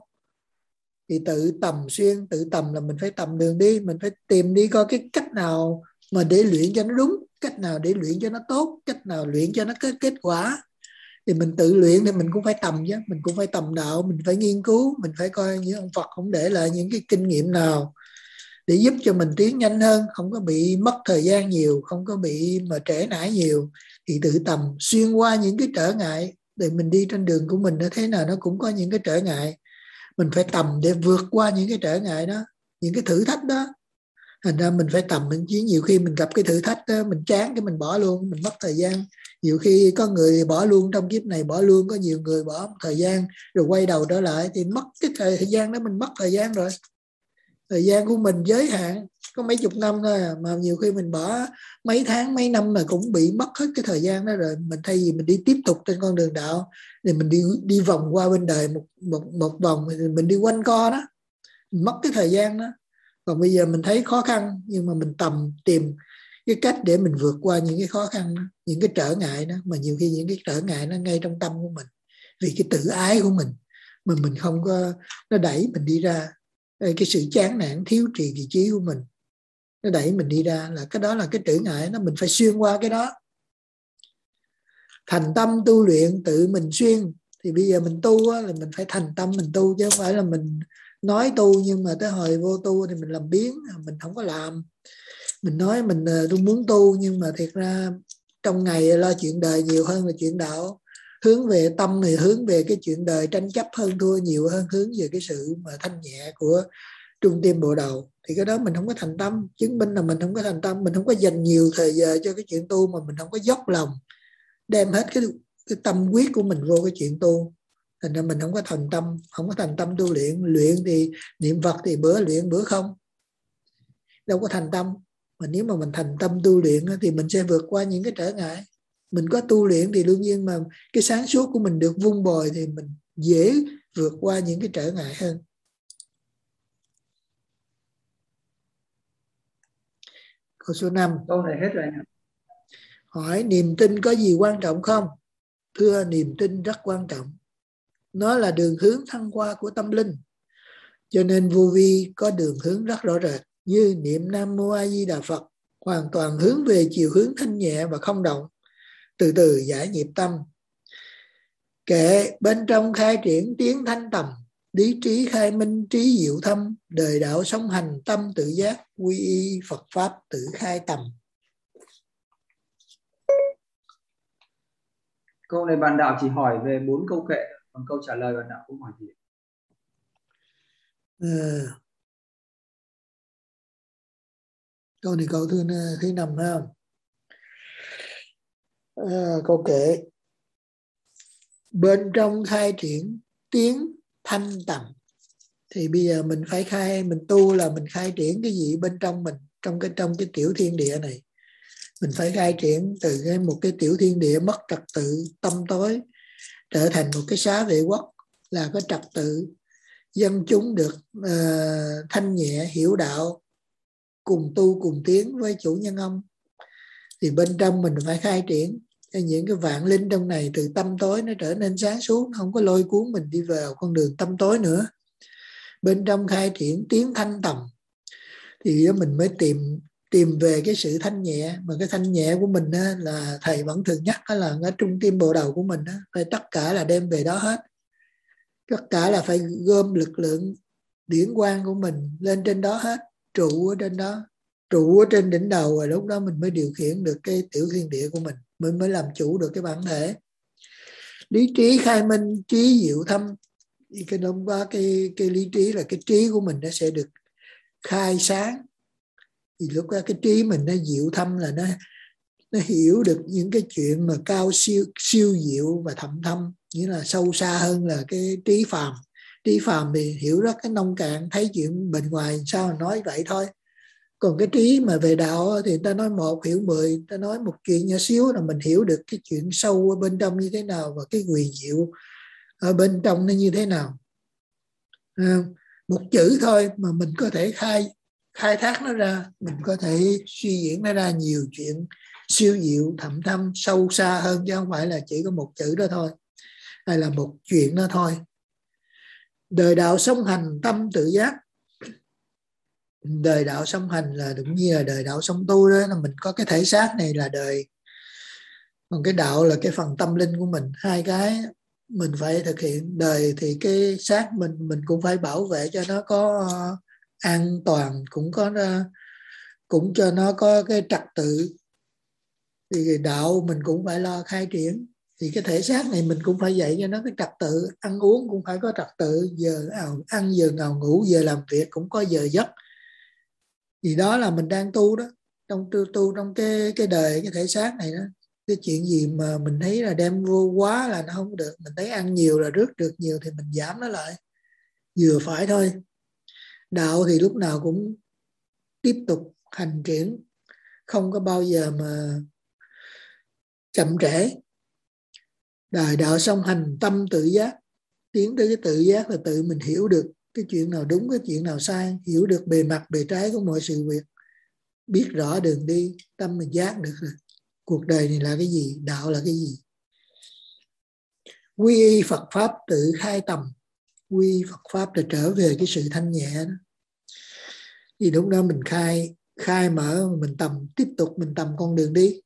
B: Thì tự tầm xuyên, tự tầm là mình phải tầm đường đi, mình phải tìm đi coi cái cách nào mà để luyện cho nó đúng, cách nào để luyện cho nó tốt, cách nào luyện cho nó có kết quả. Thì mình tự luyện thì mình cũng phải tầm chứ, mình cũng phải tầm đạo, mình phải nghiên cứu, mình phải coi như ông Phật không để lại những cái kinh nghiệm nào để giúp cho mình tiến nhanh hơn, không có bị mất thời gian nhiều, không có bị mà trễ nải nhiều. Thì tự tầm xuyên qua những cái trở ngại, để mình đi trên đường của mình nó thế nào nó cũng có những cái trở ngại, mình phải tầm để vượt qua những cái trở ngại đó, những cái thử thách đó. Thành ra mình phải tầm, mình chỉ nhiều khi mình gặp cái thử thách đó, mình chán cái mình bỏ luôn, mình mất thời gian. Nhiều khi có người bỏ luôn trong kiếp này, bỏ luôn, có nhiều người bỏ thời gian rồi quay đầu trở lại, thì mất cái thời, thời gian đó, mình mất thời gian rồi. Thời gian của mình giới hạn có mấy chục năm thôi à, mà nhiều khi mình bỏ mấy tháng mấy năm là cũng bị mất hết cái thời gian đó rồi. Mình thay vì mình đi tiếp tục trên con đường đạo thì mình đi đi vòng qua bên đời một một một vòng, thì mình đi quanh co đó, mình mất cái thời gian đó. Còn bây giờ mình thấy khó khăn, nhưng mà mình tầm tìm cái cách để mình vượt qua những cái khó khăn đó, những cái trở ngại đó. Mà nhiều khi những cái trở ngại nó ngay trong tâm của mình, vì cái tự ái của mình mà mình không có, nó đẩy mình đi ra. Cái sự chán nản thiếu trì kỳ trí của mình nó đẩy mình đi ra, là cái đó là cái trở ngại đó, mình phải xuyên qua cái đó. Thành tâm tu luyện tự mình xuyên. Thì bây giờ mình tu á, là mình phải thành tâm mình tu, chứ không phải là mình nói tu nhưng mà tới hồi vô tu thì mình làm biến, mình không có làm. Mình nói mình tôi muốn tu, nhưng mà thiệt ra trong ngày lo chuyện đời nhiều hơn là chuyện đạo. Hướng về tâm thì hướng về cái chuyện đời tranh chấp hơn thua nhiều hơn hướng về cái sự mà thanh nhẹ của trung tim bộ đầu. Thì cái đó mình không có thành tâm, chứng minh là mình không có thành tâm. Mình không có dành nhiều thời giờ cho cái chuyện tu, mà mình không có dốc lòng đem hết cái, cái tâm huyết của mình vô cái chuyện tu. Thành ra mình không có thành tâm, không có thành tâm tu luyện. Luyện thì niệm Phật thì bữa luyện bữa không, đâu có thành tâm. Mà nếu mà mình thành tâm tu luyện thì mình sẽ vượt qua những cái trở ngại. Mình có tu luyện thì đương nhiên mà cái sáng suốt của mình được vun bồi, thì mình dễ vượt qua những cái trở ngại hơn. Câu số năm.
A: Câu này hết rồi.
B: Hỏi niềm tin có gì quan trọng không? thưa, niềm tin rất quan trọng. Nó là đường hướng thăng hoa của tâm linh. Cho nên vô vi có đường hướng rất rõ rệt, như niệm Nam Mô A Di Đà Phật, hoàn toàn hướng về chiều hướng thanh nhẹ và không động, từ từ giải nghiệp tâm. Kệ bên trong khai triển tiếng thanh tầm, lý trí khai minh trí diệu thâm, đời đạo sống hành tâm tự giác, quy y Phật Pháp tự khai tầm.
A: Câu này bạn đạo chỉ hỏi về bốn câu kệ, còn câu trả lời bạn đạo không hỏi gì.
B: À, câu này câu thứ thứ năm ha. À, câu kệ bên trong khai triển tiếng thanh tầm, thì bây giờ mình phải khai, mình tu là mình khai triển cái gì bên trong mình, trong cái trong cái tiểu thiên địa này. Mình phải khai triển từ cái một cái tiểu thiên địa mất trật tự, tâm tối, trở thành một cái xá vệ quốc là có trật tự, dân chúng được uh, thanh nhẹ, hiểu đạo, cùng tu cùng tiến với chủ nhân ông. Thì bên trong mình phải khai triển cho những cái vạn linh trong này, từ tâm tối nó trở nên sáng suốt, không có lôi cuốn mình đi vào con đường tâm tối nữa. Bên trong khai triển tiếng thanh tầm, thì mình mới tìm tìm về cái sự thanh nhẹ. Mà cái thanh nhẹ của mình á, là thầy vẫn thường nhắc đó, là ở trung tim bộ đầu của mình á, phải tất cả là đem về đó hết. Tất cả là phải gom lực lượng điển quang của mình lên trên đó hết, trụ ở trên đó, trụ ở trên đỉnh đầu, rồi lúc đó mình mới điều khiển được cái tiểu thiên địa của mình, mình mới làm chủ được cái bản thể. Lý trí khai minh trí diệu thâm, thì cái lúc đó cái, cái lý trí là cái trí của mình nó sẽ được khai sáng. Thì lúc đó cái trí mình nó diệu thâm, là nó nó hiểu được những cái chuyện mà cao siêu siêu diệu và thậm thâm, nghĩa là sâu xa hơn là cái trí phàm. Trí phàm thì hiểu rất cái nông cạn, thấy chuyện bên ngoài sao nói vậy thôi. Còn cái trí mà về đạo thì ta nói một hiểu mười, ta nói một chuyện nhỏ xíu là mình hiểu được cái chuyện sâu ở bên trong như thế nào, và cái huyền diệu ở bên trong nó như thế nào. À, một chữ thôi mà mình có thể khai khai thác nó ra, mình có thể suy diễn nó ra nhiều chuyện siêu diệu thậm thâm sâu xa hơn, chứ không phải là chỉ có một chữ đó thôi, hay là một chuyện đó thôi. Đời đạo sống hành tâm tự giác. Đời đạo sống hành là đúng như là đời đạo sống tu đó, là mình có cái thể xác này là đời, còn cái đạo là cái phần tâm linh của mình. Hai cái mình phải thực hiện. Đời thì cái xác mình mình cũng phải bảo vệ cho nó có an toàn, cũng có cũng cho nó có cái trật tự. Thì đạo mình cũng phải lo khai triển. Thì cái thể xác này mình cũng phải dạy cho nó cái trật tự, ăn uống cũng phải có trật tự, giờ ăn giờ nào ngủ, giờ làm việc cũng có giờ giấc. Thì đó là mình đang tu đó, trong tu, tu trong cái cái đời cái thể xác này đó. Cái chuyện gì mà mình thấy là đem vô quá là nó không được, mình thấy ăn nhiều là rước được nhiều thì mình giảm nó lại, vừa phải thôi. Đạo thì lúc nào cũng tiếp tục hành triển, không có bao giờ mà chậm trễ. Đời đạo song hành tâm tự giác, tiến tới cái tự giác là tự mình hiểu được cái chuyện nào đúng, cái chuyện nào sai, hiểu được bề mặt bề trái của mọi sự việc, biết rõ đường đi, tâm mình giác được rồi. Cuộc đời này là cái gì, đạo là cái gì. Quy y Phật Pháp tự khai tầm. Quy y Phật Pháp là trở về cái sự thanh nhẹ đó. Thì lúc đó mình khai khai mở, mình tầm, tiếp tục mình tầm con đường đi.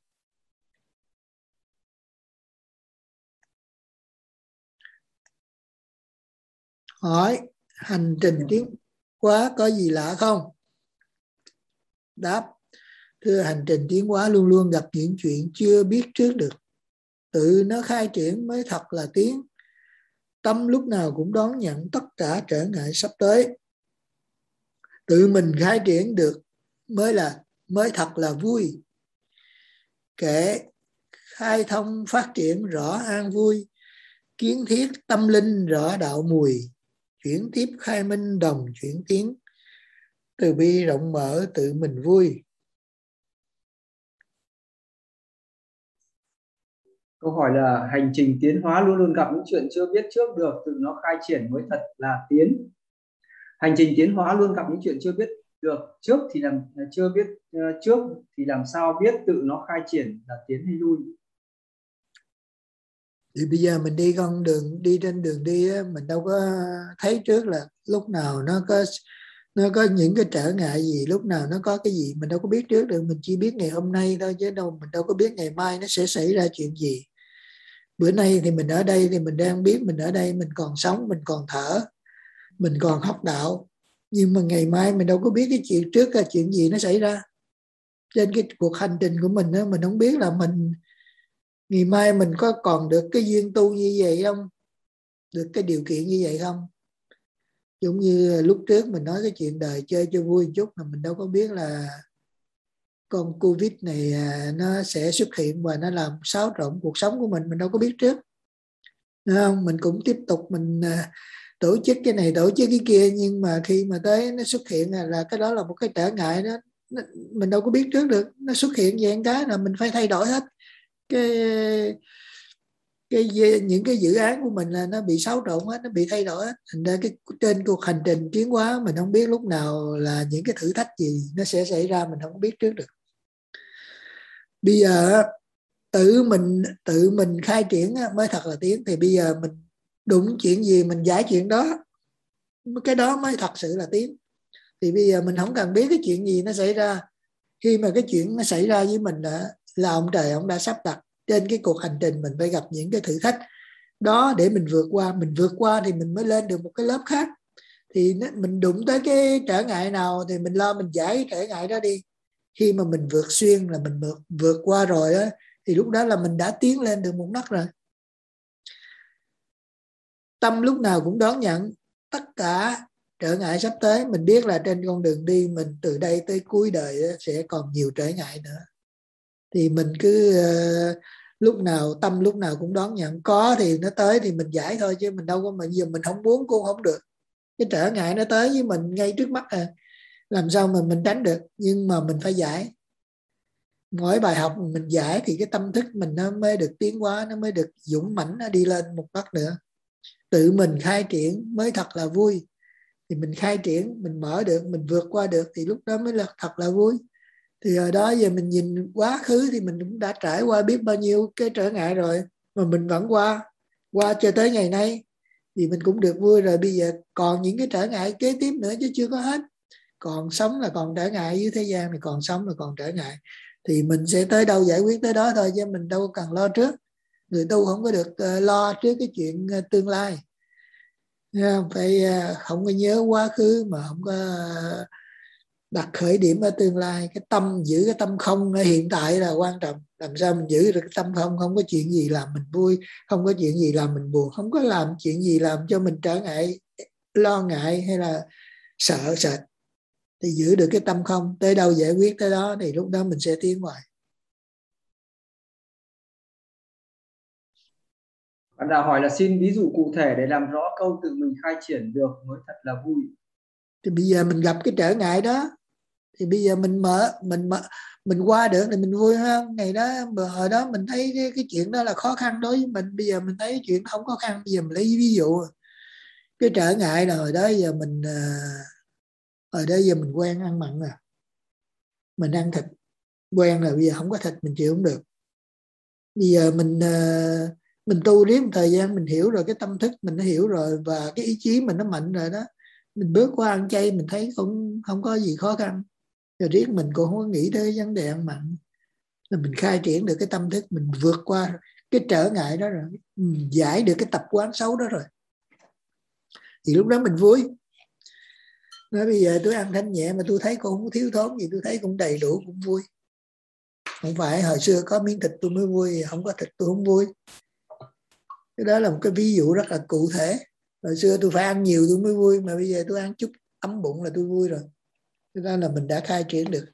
B: Hỏi hành trình tiến hóa có gì lạ không? Đáp: thưa, hành trình tiến hóa luôn luôn gặp những chuyện chưa biết trước được. Tự nó khai triển mới thật là tiến. Tâm lúc nào cũng đón nhận tất cả trở ngại sắp tới. Tự mình khai triển được mới là mới thật là vui. Kể khai thông phát triển rõ an vui. Kiến thiết tâm linh rõ đạo mùi. Chuyển tiếp khai minh đồng chuyển tiến. Từ bi rộng mở tự mình vui.
A: Câu hỏi là hành trình tiến hóa luôn luôn gặp những chuyện chưa biết trước được, tự nó khai triển mới thật là tiến. Hành trình tiến hóa luôn gặp những chuyện chưa biết được trước thì làm chưa biết uh, trước thì làm sao biết tự nó khai triển là tiến hay lui?
B: Thì bây giờ mình đi con đường, đi trên đường đi á, mình đâu có thấy trước là lúc nào nó có nó có những cái trở ngại gì, lúc nào nó có cái gì, mình đâu có biết trước được. Mình chỉ biết ngày hôm nay thôi, chứ đâu mình đâu có biết ngày mai nó sẽ xảy ra chuyện gì. Bữa nay thì mình ở đây thì mình đang biết mình ở đây, mình còn sống, mình còn thở, mình còn học đạo. Nhưng mà ngày mai mình đâu có biết cái chuyện trước là chuyện gì nó xảy ra. Trên cái cuộc hành trình của mình đó, mình không biết là mình ngày mai mình có còn được cái duyên tu như vậy không, được cái điều kiện như vậy không. Giống như lúc trước mình nói cái chuyện đời chơi cho vui một chút, là mình đâu có biết là con Covid này nó sẽ xuất hiện và nó làm xáo trộn cuộc sống của mình, mình đâu có biết trước. Đúng không? Mình cũng tiếp tục mình tổ chức cái này tổ chức cái kia, nhưng mà khi mà tới nó xuất hiện là, là cái đó là một cái trở ngại đó, mình đâu có biết trước được. Nó xuất hiện vậy cái là mình phải thay đổi hết cái cái những cái dự án của mình, là nó bị xáo trộn hết, nó bị thay đổi hết. Thành ra cái trên cuộc hành trình tiến hóa mình không biết lúc nào là những cái thử thách gì nó sẽ xảy ra, mình không biết trước được. Bây giờ tự mình tự mình khai triển mới thật là tiến. Thì bây giờ mình đụng chuyện gì mình giải chuyện đó, cái đó mới thật sự là tiến. Thì bây giờ mình không cần biết cái chuyện gì nó xảy ra, khi mà cái chuyện nó xảy ra với mình đã, là ông trời ông đã sắp đặt trên cái cuộc hành trình mình phải gặp những cái thử thách đó để mình vượt qua. Mình vượt qua thì mình mới lên được một cái lớp khác. Thì mình đụng tới cái trở ngại nào thì mình lo mình giải cái trở ngại đó đi. Khi mà mình vượt xuyên là mình vượt, vượt qua rồi đó, thì lúc đó là mình đã tiến lên được một nấc rồi. Tâm lúc nào cũng đón nhận tất cả trở ngại sắp tới. Mình biết là trên con đường đi mình từ đây tới cuối đời sẽ còn nhiều trở ngại nữa. Thì mình cứ uh, lúc nào tâm lúc nào cũng đón nhận. Có thì nó tới thì mình giải thôi, chứ mình đâu có, mà giờ mình không muốn cũng không được. Cái trở ngại nó tới với mình ngay trước mắt à, làm sao mà mình tránh được. Nhưng mà mình phải giải. Mỗi bài học mình giải thì cái tâm thức mình nó mới được tiến hóa, nó mới được dũng mãnh, nó đi lên một bước nữa. Tự mình khai triển mới thật là vui. Thì mình khai triển, mình mở được, mình vượt qua được thì lúc đó mới là thật là vui. Thì ở đó giờ mình nhìn quá khứ thì mình cũng đã trải qua biết bao nhiêu cái trở ngại rồi, mà mình vẫn qua qua cho tới ngày nay thì mình cũng được vui rồi. Bây giờ còn những cái trở ngại kế tiếp nữa chứ chưa có hết. Còn sống là còn trở ngại, dưới thế gian này còn sống là còn trở ngại. Thì mình sẽ tới đâu giải quyết tới đó thôi, chứ mình đâu cần lo trước. Người tu không có được lo trước cái chuyện tương lai. Phải không có nhớ quá khứ, mà không có đặt khởi điểm ở tương lai. Cái tâm, giữ cái tâm không ở hiện tại là quan trọng. Làm sao mình giữ được cái tâm không, không có chuyện gì làm mình vui, không có chuyện gì làm mình buồn, không có làm chuyện gì làm cho mình trở ngại, lo ngại hay là sợ sệt. Thì giữ được cái tâm không, tới đâu giải quyết tới đó, thì lúc đó mình sẽ tiến ngoài.
A: Bạn đạo hỏi là xin ví dụ cụ thể để làm rõ câu tự mình khai triển được mới thật là vui.
B: Thì bây giờ mình gặp cái trở ngại đó, thì bây giờ mình mở mình mở, mình qua được thì mình vui hơn. Ngày đó hồi đó mình thấy cái, cái chuyện đó là khó khăn đối với mình, bây giờ mình thấy cái chuyện không khó khăn. Bây giờ mình lấy ví dụ cái trở ngại là hồi đó giờ mình hồi đó giờ mình quen ăn mặn rồi, mình ăn thịt quen rồi, bây giờ không có thịt mình chịu không được. Bây giờ mình mình tu riết một thời gian mình hiểu rồi, cái tâm thức mình nó hiểu rồi, và cái ý chí mình nó mạnh rồi đó, mình bước qua ăn chay mình thấy cũng không có gì khó khăn. Rồi riết mình cũng không có nghĩ tới vấn đề ăn mặn, là mình khai triển được cái tâm thức, mình vượt qua cái trở ngại đó rồi, mình giải được cái tập quán xấu đó rồi, thì lúc đó mình vui. Nói bây giờ tôi ăn thanh nhẹ mà tôi thấy cũng không thiếu thốn gì, tôi thấy cũng đầy đủ, cũng vui. Không phải hồi xưa có miếng thịt tôi mới vui, không có thịt tôi không vui. Cái đó là một cái ví dụ rất là cụ thể. Hồi xưa tôi phải ăn nhiều tôi mới vui, mà bây giờ tôi ăn chút ấm bụng là tôi vui rồi. Cái đó là mình đã khai triển được.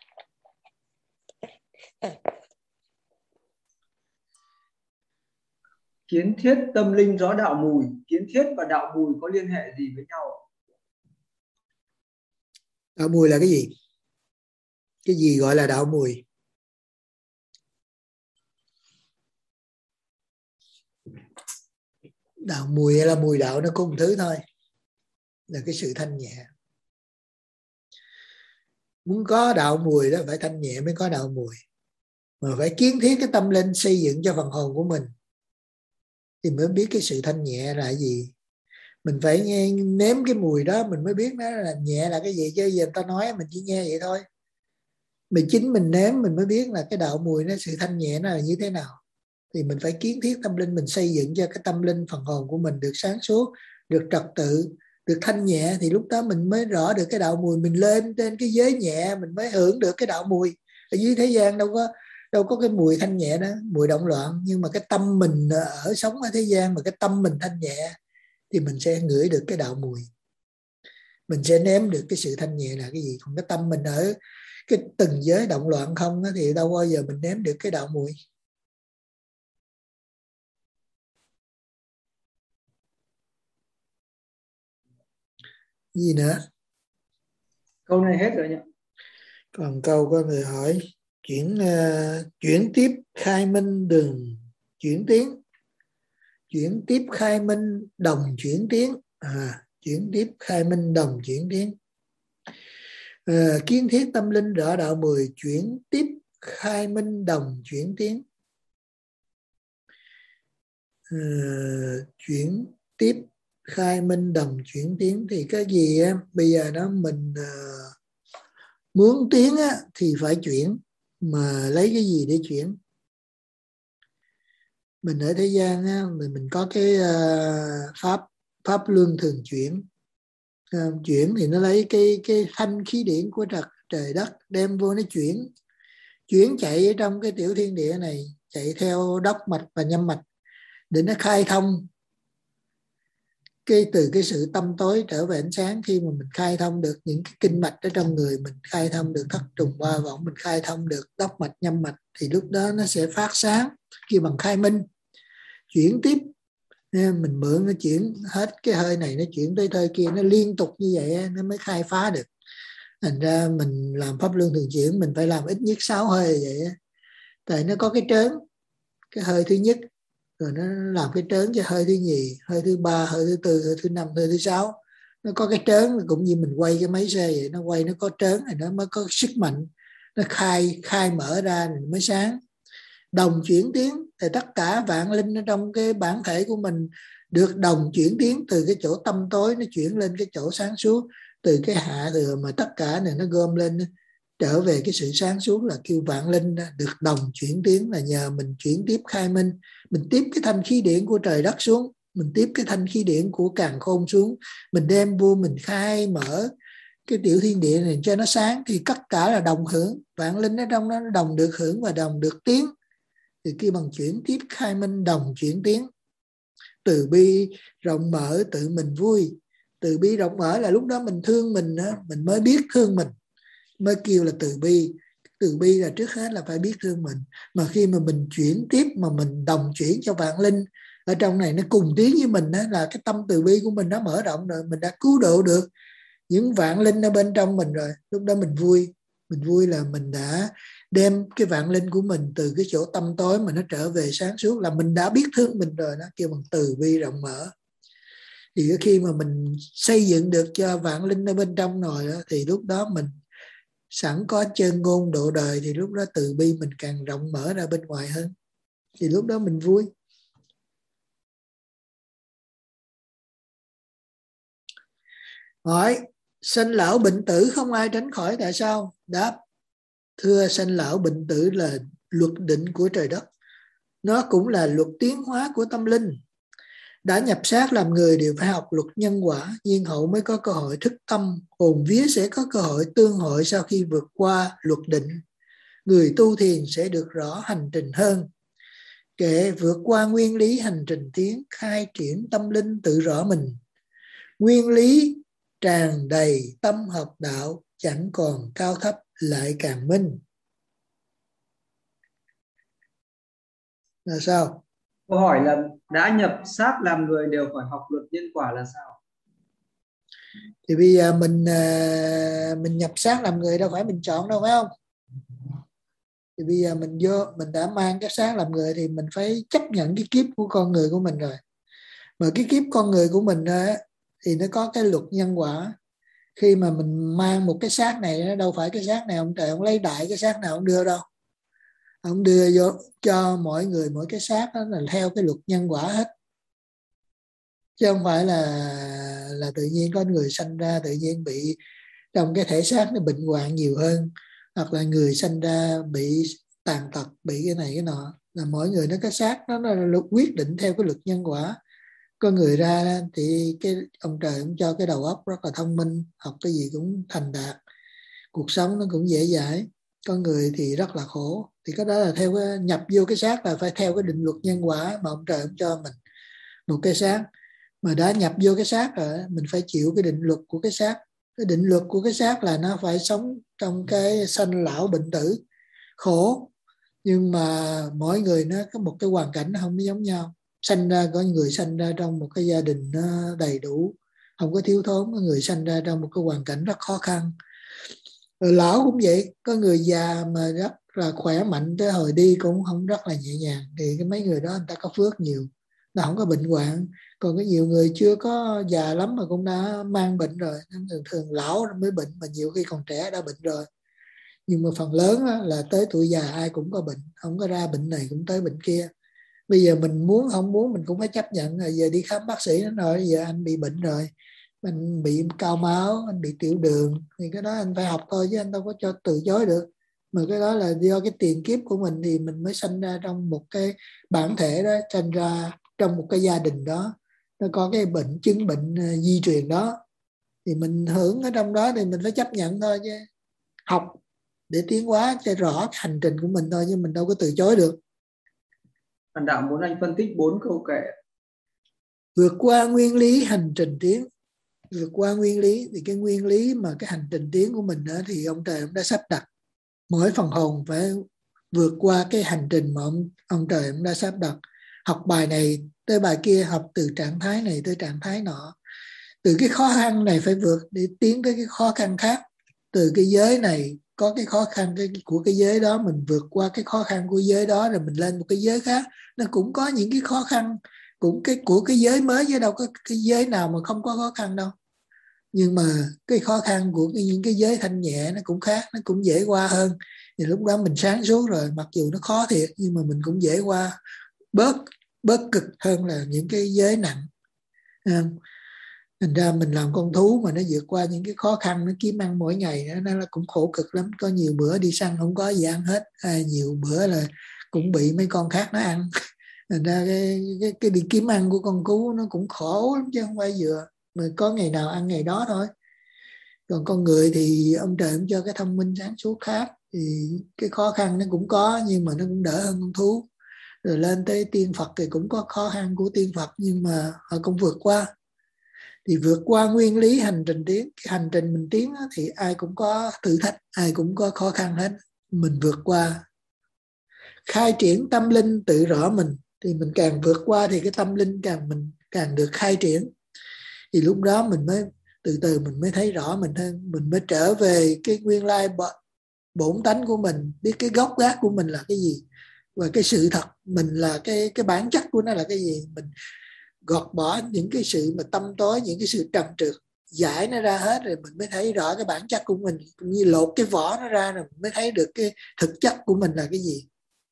A: Kiến thiết tâm linh rõ đạo mùi, kiến thiết và đạo mùi có liên hệ gì với nhau?
B: Đạo mùi là cái gì? Cái gì gọi là đạo mùi? Đạo mùi hay là mùi đạo nó cùng thứ thôi, là cái sự thanh nhẹ. Muốn có đạo mùi đó phải thanh nhẹ mới có đạo mùi, mà phải kiến thiết cái tâm linh xây dựng cho phần hồn của mình. thì mới biết cái sự thanh nhẹ là gì. Mình phải nghe, nếm cái mùi đó mình mới biết nó là nhẹ là cái gì, chứ giờ người ta nói mình chỉ nghe vậy thôi. Mình chính mình nếm mình mới biết là cái đạo mùi nó, sự thanh nhẹ nó là như thế nào. Thì mình phải kiến thiết tâm linh, mình xây dựng cho cái tâm linh phần hồn của mình được sáng suốt, được trật tự, được thanh nhẹ, thì lúc đó mình mới rõ được cái đạo mùi. Mình lên trên cái giới nhẹ mình mới hưởng được cái đạo mùi. Ở dưới thế gian đâu có đâu có cái mùi thanh nhẹ đó, mùi động loạn. Nhưng mà cái tâm mình ở sống ở thế gian mà cái tâm mình thanh nhẹ thì mình sẽ ngửi được cái đạo mùi, mình sẽ nếm được cái sự thanh nhẹ là cái gì. Còn cái tâm mình ở cái từng giới động loạn không đó, thì đâu bao giờ mình nếm được cái đạo mùi. Gì nữa?
A: Câu này hết rồi nhỉ?
B: Còn câu có người hỏi chuyển uh, chuyển tiếp khai minh đường chuyển tiến, chuyển tiếp khai minh đồng chuyển tiến, à, chuyển tiếp khai minh đồng chuyển tiến. À, kiến thiết tâm linh rõ đạo mười, chuyển tiếp khai minh đồng chuyển tiến. À, chuyển tiếp khai minh đồng chuyển tiến thì cái gì á, bây giờ đó mình uh, muốn tiến á, thì phải chuyển, mà lấy cái gì để chuyển? Mình ở thế gian á, mình, mình có cái uh, pháp pháp luân thường chuyển. Uh, chuyển thì nó lấy cái cái thanh khí điển của trời, trời đất đem vô nó chuyển, chuyển chạy ở trong cái tiểu thiên địa này, chạy theo đốc mạch và nhâm mạch để nó khai thông cái từ cái sự tâm tối trở về ánh sáng. Khi mà mình khai thông được những cái kinh mạch ở trong người mình, khai thông được thất trùng ba võng, mình khai thông được đốc mạch nhâm mạch, thì lúc đó nó sẽ phát sáng khi bằng khai minh. Chuyển tiếp, mình mượn nó chuyển hết cái hơi này, nó chuyển tới hơi kia, nó liên tục như vậy nó mới khai phá được. Thành ra mình làm pháp luân thường chuyển mình phải làm ít nhất sáu hơi vậy. Tại nó có cái trớn, cái hơi thứ nhất, rồi nó làm cái trớn cho hơi thứ nhì, hơi thứ ba, hơi thứ tư, hơi thứ năm, hơi thứ sáu. Nó có cái trớn cũng như mình quay cái máy xe vậy, nó quay nó có trớn thì nó mới có sức mạnh, nó khai khai mở ra thì mới sáng. Đồng chuyển tiến thì tất cả vạn linh ở trong cái bản thể của mình được đồng chuyển tiến, từ cái chỗ tâm tối nó chuyển lên cái chỗ sáng suốt, từ cái hạ thừa mà tất cả này nó gom lên trở về cái sự sáng suốt, là kêu vạn linh được đồng chuyển tiến. Là nhờ mình chuyển tiếp khai minh, mình tiếp cái thanh khí điển của trời đất xuống, mình tiếp cái thanh khí điển của càn khôn xuống, mình đem vô mình khai mở cái tiểu thiên địa này cho nó sáng, thì tất cả là đồng hưởng. Vạn linh ở trong đó nó đồng được hưởng và đồng được tiến, thì khi bằng chuyển tiếp khai minh đồng chuyển tiến. Từ bi rộng mở tự mình vui. Từ bi rộng mở là lúc đó mình thương mình đó, mình mới biết thương mình, mới kêu là từ bi. Từ bi là trước hết là phải biết thương mình. Mà khi mà mình chuyển tiếp mà mình đồng chuyển cho vạn linh ở trong này nó cùng tiến với mình đó, là cái tâm từ bi của mình nó mở rộng rồi, mình đã cứu độ được những vạn linh ở bên trong mình rồi. Lúc đó mình vui. Mình vui là mình đã đem cái vạn linh của mình từ cái chỗ tâm tối mà nó trở về sáng suốt, là mình đã biết thương mình rồi. Nó kêu bằng từ bi rộng mở. Thì khi mà mình xây dựng được cho vạn linh ở bên trong rồi đó, thì lúc đó mình sẵn có chân ngôn độ đời, thì lúc đó từ bi mình càng rộng mở ra bên ngoài hơn, thì lúc đó mình vui. Hỏi sanh lão bệnh tử không ai tránh khỏi, tại sao? Đáp: thưa, sanh lão bệnh tử là luật định của trời đất, nó cũng là luật tiến hóa của tâm linh. Đã nhập xác làm người đều phải học luật nhân quả, nhiên hậu mới có cơ hội thức tâm, hồn vía sẽ có cơ hội tương hội sau khi vượt qua luật định. Người tu thiền sẽ được rõ hành trình hơn. Kệ vượt qua nguyên lý hành trình tiến, khai triển tâm linh tự rõ mình. Nguyên lý tràn đầy tâm học đạo, chẳng còn cao thấp lại càng minh. Là sao?
A: Câu hỏi là đã nhập xác làm người đều phải học luật nhân quả là sao?
B: Thì bây giờ mình mình nhập xác làm người đâu phải mình chọn đâu, phải không? Thì bây giờ mình vô, mình đã mang cái xác làm người thì mình phải chấp nhận cái kiếp của con người của mình rồi. Mà cái kiếp con người của mình đó, thì nó có cái luật nhân quả. Khi mà mình mang một cái xác này, đâu phải cái xác này ông trời ông lấy đại cái xác nào ông đưa đâu. Ông đưa vô cho mọi người mỗi cái xác đó là theo cái luật nhân quả hết. chứ không phải là là tự nhiên có người sanh ra tự nhiên bị trong cái thể xác nó bệnh hoạn nhiều hơn, hoặc là người sanh ra bị tàn tật, bị cái này cái nọ. Là mỗi người nó cái xác nó, nó là quyết định theo cái luật nhân quả. Có người ra thì cái ông trời cũng cho cái đầu óc rất là thông minh, học cái gì cũng thành đạt, cuộc sống nó cũng dễ dãi. Có người thì rất là khổ, thì cái đó là theo cái nhập vô cái xác là phải theo cái định luật nhân quả mà ông trời cũng cho mình một cái xác. Mà đã nhập vô cái xác rồi mình phải chịu cái định luật của cái xác. Cái định luật của cái xác là nó phải sống trong cái sanh lão bệnh tử khổ. Nhưng mà mỗi người nó có một cái hoàn cảnh nó không giống nhau. Sanh ra có người sanh ra trong một cái gia đình nó đầy đủ, không có thiếu thốn. Có người sanh ra trong một cái hoàn cảnh rất khó khăn. Rồi lão cũng vậy, có người già mà rất là khỏe mạnh, tới hồi đi cũng không rất là nhẹ nhàng. Thì cái mấy người đó người ta có phước nhiều, nó không có bệnh hoạn. Còn có nhiều người chưa có già lắm mà cũng đã mang bệnh rồi. Thường thường lão mới bệnh, mà nhiều khi còn trẻ đã bệnh rồi. Nhưng mà phần lớn là tới tuổi già ai cũng có bệnh, không có ra bệnh này cũng tới bệnh kia. Bây giờ mình muốn không muốn mình cũng phải chấp nhận. Rồi giờ đi khám bác sĩ nó nói giờ anh bị bệnh rồi, anh bị cao máu, anh bị tiểu đường, thì cái đó anh phải học thôi, chứ anh đâu có cho từ chối được. Mà cái đó là do cái tiền kiếp của mình, thì mình mới sanh ra trong một cái bản thể đó, sanh ra trong một cái gia đình đó, nó có cái bệnh chứng bệnh uh, di truyền đó, thì mình hưởng ở trong đó thì mình phải chấp nhận thôi, chứ học để tiến hóa cho rõ cái hành trình của mình thôi, chứ mình đâu có từ chối được.
A: Bạn đạo muốn anh phân tích bốn câu kệ.
B: Vượt qua nguyên lý hành trình tiến. Vượt qua nguyên lý thì cái nguyên lý mà cái hành trình tiến của mình đó, thì ông trời ông đã sắp đặt mỗi phần hồn phải vượt qua cái hành trình mà ông, ông trời ông đã sắp đặt. Học bài này tới bài kia, học từ trạng thái này tới trạng thái nọ. Từ cái khó khăn này phải vượt để tiến tới cái khó khăn khác. Từ cái giới này có cái khó khăn của cái giới đó, mình vượt qua cái khó khăn của giới đó rồi mình lên một cái giới khác, nó cũng có những cái khó khăn cũng cái của cái giới mới, chứ đâu có cái giới nào mà không có khó khăn đâu. Nhưng mà cái khó khăn của cái, những cái giới thanh nhẹ nó cũng khác, nó cũng dễ qua hơn. Thì lúc đó mình sáng suốt rồi, mặc dù nó khó thiệt nhưng mà mình cũng dễ qua, bớt bớt cực hơn là những cái giới nặng. Thành ra mình làm con thú mà nó vượt qua những cái khó khăn, nó kiếm ăn mỗi ngày đó, nó là cũng khổ cực lắm. Có nhiều bữa đi săn không có gì ăn hết, à, nhiều bữa là cũng bị mấy con khác nó ăn. Thành ra cái, cái, cái đi kiếm ăn của con cú nó cũng khổ lắm, chứ không phải vừa mà có ngày nào ăn ngày đó thôi. Còn con người thì ông trời cũng cho cái thông minh sáng suốt khác, thì cái khó khăn nó cũng có nhưng mà nó cũng đỡ hơn con thú. Rồi lên tới tiên Phật thì cũng có khó khăn của tiên Phật, nhưng mà họ cũng vượt qua. Thì vượt qua nguyên lý hành trình tiến. Cái hành trình mình tiến thì ai cũng có thử thách, ai cũng có khó khăn hết. Mình vượt qua, khai triển tâm linh tự rõ mình. Thì mình càng vượt qua thì cái tâm linh càng mình càng được khai triển. Thì lúc đó mình mới từ từ mình mới thấy rõ mình hơn. Mình mới trở về cái nguyên lai bổn tánh của mình, biết cái gốc gác của mình là cái gì, và cái sự thật mình là cái, cái bản chất của nó là cái gì. Mình gọt bỏ những cái sự mà tâm tối, những cái sự trầm trượt, giải nó ra hết rồi mình mới thấy rõ cái bản chất của mình. Cũng như lột cái vỏ nó ra rồi mình mới thấy được cái thực chất của mình là cái gì.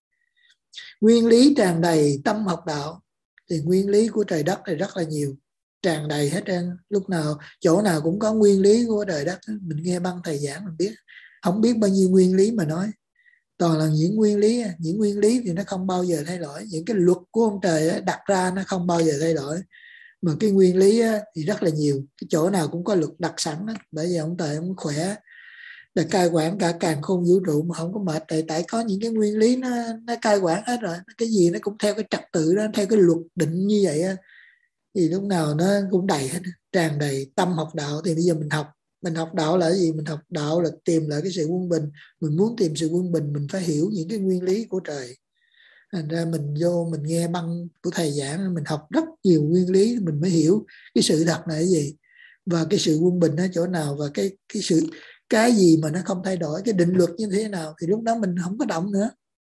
B: Nguyên lý tràn đầy tâm học đạo. Thì nguyên lý của trời đất này rất là nhiều, tràn đầy hết trơn. Lúc nào chỗ nào cũng có nguyên lý của trời đất. Mình nghe băng thầy giảng mình biết, không biết bao nhiêu nguyên lý mà nói. Toàn là những nguyên lý. Những nguyên lý thì nó không bao giờ thay đổi. Những cái luật của ông trời đặt ra nó không bao giờ thay đổi. Mà cái nguyên lý thì rất là nhiều. Cái chỗ nào cũng có luật đặt sẵn đó. Bởi vì ông trời ông khỏe, là cai quản cả càn khôn vũ trụ mà không có mệt. Tại, tại có những cái nguyên lý nó, nó cai quản hết rồi. Cái gì nó cũng theo cái trật tự đó, theo cái luật định như vậy á. Thì lúc nào nó cũng đầy hết, tràn đầy tâm học đạo. Thì bây giờ mình học Mình học đạo là cái gì? Mình học đạo là tìm lại cái sự quân bình. Mình muốn tìm sự quân bình mình phải hiểu những cái nguyên lý của trời. Thành ra mình vô mình nghe băng của thầy giảng, mình học rất nhiều nguyên lý mình mới hiểu cái sự thật là cái gì, và cái sự quân bình ở chỗ nào, và cái cái sự cái gì mà nó không thay đổi, cái định luật như thế nào. Thì lúc đó mình không có động nữa,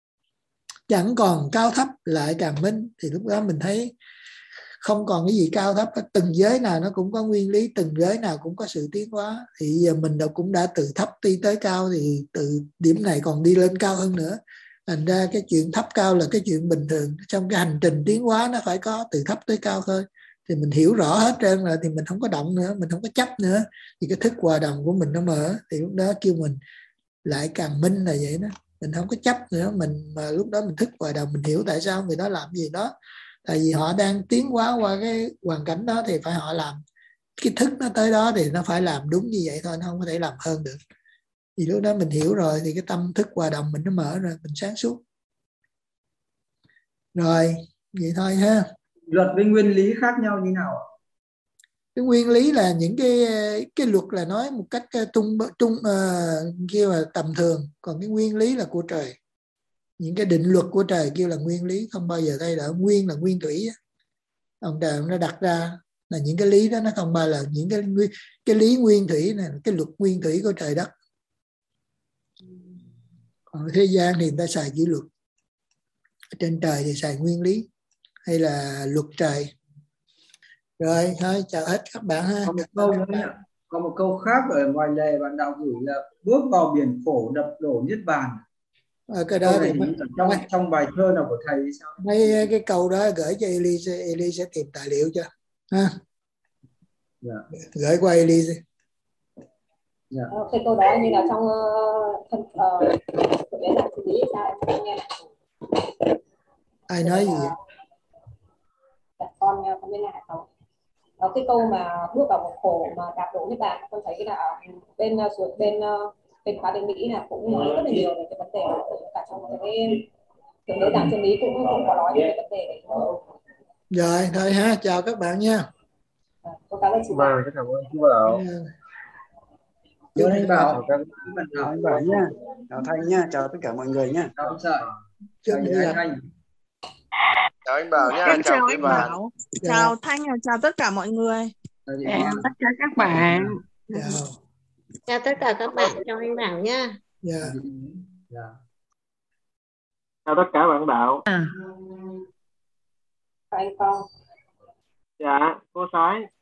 B: chẳng còn cao thấp lại càng minh. Thì lúc đó mình thấy không còn cái gì cao thấp, từng giới nào nó cũng có nguyên lý, từng giới nào cũng có sự tiến hóa. Thì giờ mình đâu cũng đã từ thấp đi tới cao, thì từ điểm này còn đi lên cao hơn nữa. Thành ra cái chuyện thấp cao là cái chuyện bình thường. Trong cái hành trình tiến hóa nó phải có từ thấp tới cao thôi. thì mình hiểu rõ hết trơn rồi thì mình không có động nữa, mình không có chấp nữa, thì cái thức hòa đồng của mình nó mở. Thì lúc đó kêu mình lại càng minh là vậy đó, mình không có chấp nữa. Mình mà lúc đó mình thức hòa đồng, mình hiểu tại sao người đó làm gì đó, tại vì họ đang tiến hóa qua cái hoàn cảnh đó thì phải họ làm, cái thức nó tới đó thì nó phải làm đúng như vậy thôi, nó không có thể làm hơn được. Thì lúc đó mình hiểu rồi thì cái tâm thức hòa đồng mình nó mở rồi, mình sáng suốt rồi, vậy thôi ha.
A: Luật với nguyên lý khác nhau như nào ạ?
B: Cái nguyên lý là những cái cái luật là nói một cách trung trung uh, kêu là tầm thường, còn cái nguyên lý là của trời. Những cái định luật của trời kêu là nguyên lý, không bao giờ thay đổi. Nguyên là nguyên thủy, ông trời nó đặt ra là những cái lý đó, nó không bao là những cái cái lý nguyên thủy này, cái luật nguyên thủy của trời đất. Còn thế gian thì người ta xài chữ luật, trên trời thì xài nguyên lý hay là luật trời. Rồi thôi, chào hết các bạn ha.
A: Có một câu nữa nhỉ? Có một câu khác ở ngoài lề bạn đạo gửi là bước vào biển khổ đập đổ niết bàn.
B: À, cái đó thì
A: mấy, trong mấy, trong bài thơ nào của thầy sao?
B: Mấy cái câu đó gửi cho Eli, Eli sẽ tìm tài liệu cho ha.
A: Dạ.
B: Gửi qua Eli.
K: Dạ. Cái câu đó như là trong thân của bé là xử lý sao em nghe lại.
B: Ai nói gì vậy?
K: Dạ, con con bên này không. Đó, cái câu mà bước vào một khổ mà đạp đổ niết bàn, con thấy là ở bên suốt bên bên khóa bên Mỹ là cũng nói rất là nhiều về cái vấn đề cả trong cái thượng đế giảng chân lý cũng cũng có nói về cái vấn đề này.
B: Rồi thôi ha, chào các bạn nha.
K: À, con cảm ơn chị.
D: Vâng, cảm ơn chú Bảo.
A: Chào anh Bảo.
C: Chào anh Bảo nha, chào Thanh nha, chào tất cả mọi người nha.
A: Chào anh Sợi.
B: Chào
A: anh Thanh.
L: Chào anh Bảo nha,
M: em
L: chào,
M: chào
L: quý
M: anh
L: bạn.
M: Bảo, chào Thanh, chào tất cả mọi người.
J: Chào tất cả các bạn.
B: Chào.
N: Chào tất cả các bạn, chào anh Bảo nha.
B: Dạ.
A: Dạ.
D: Chào tất cả bạn Đạo.
J: À.
K: Anh Phong.
D: Dạ, cô Sái.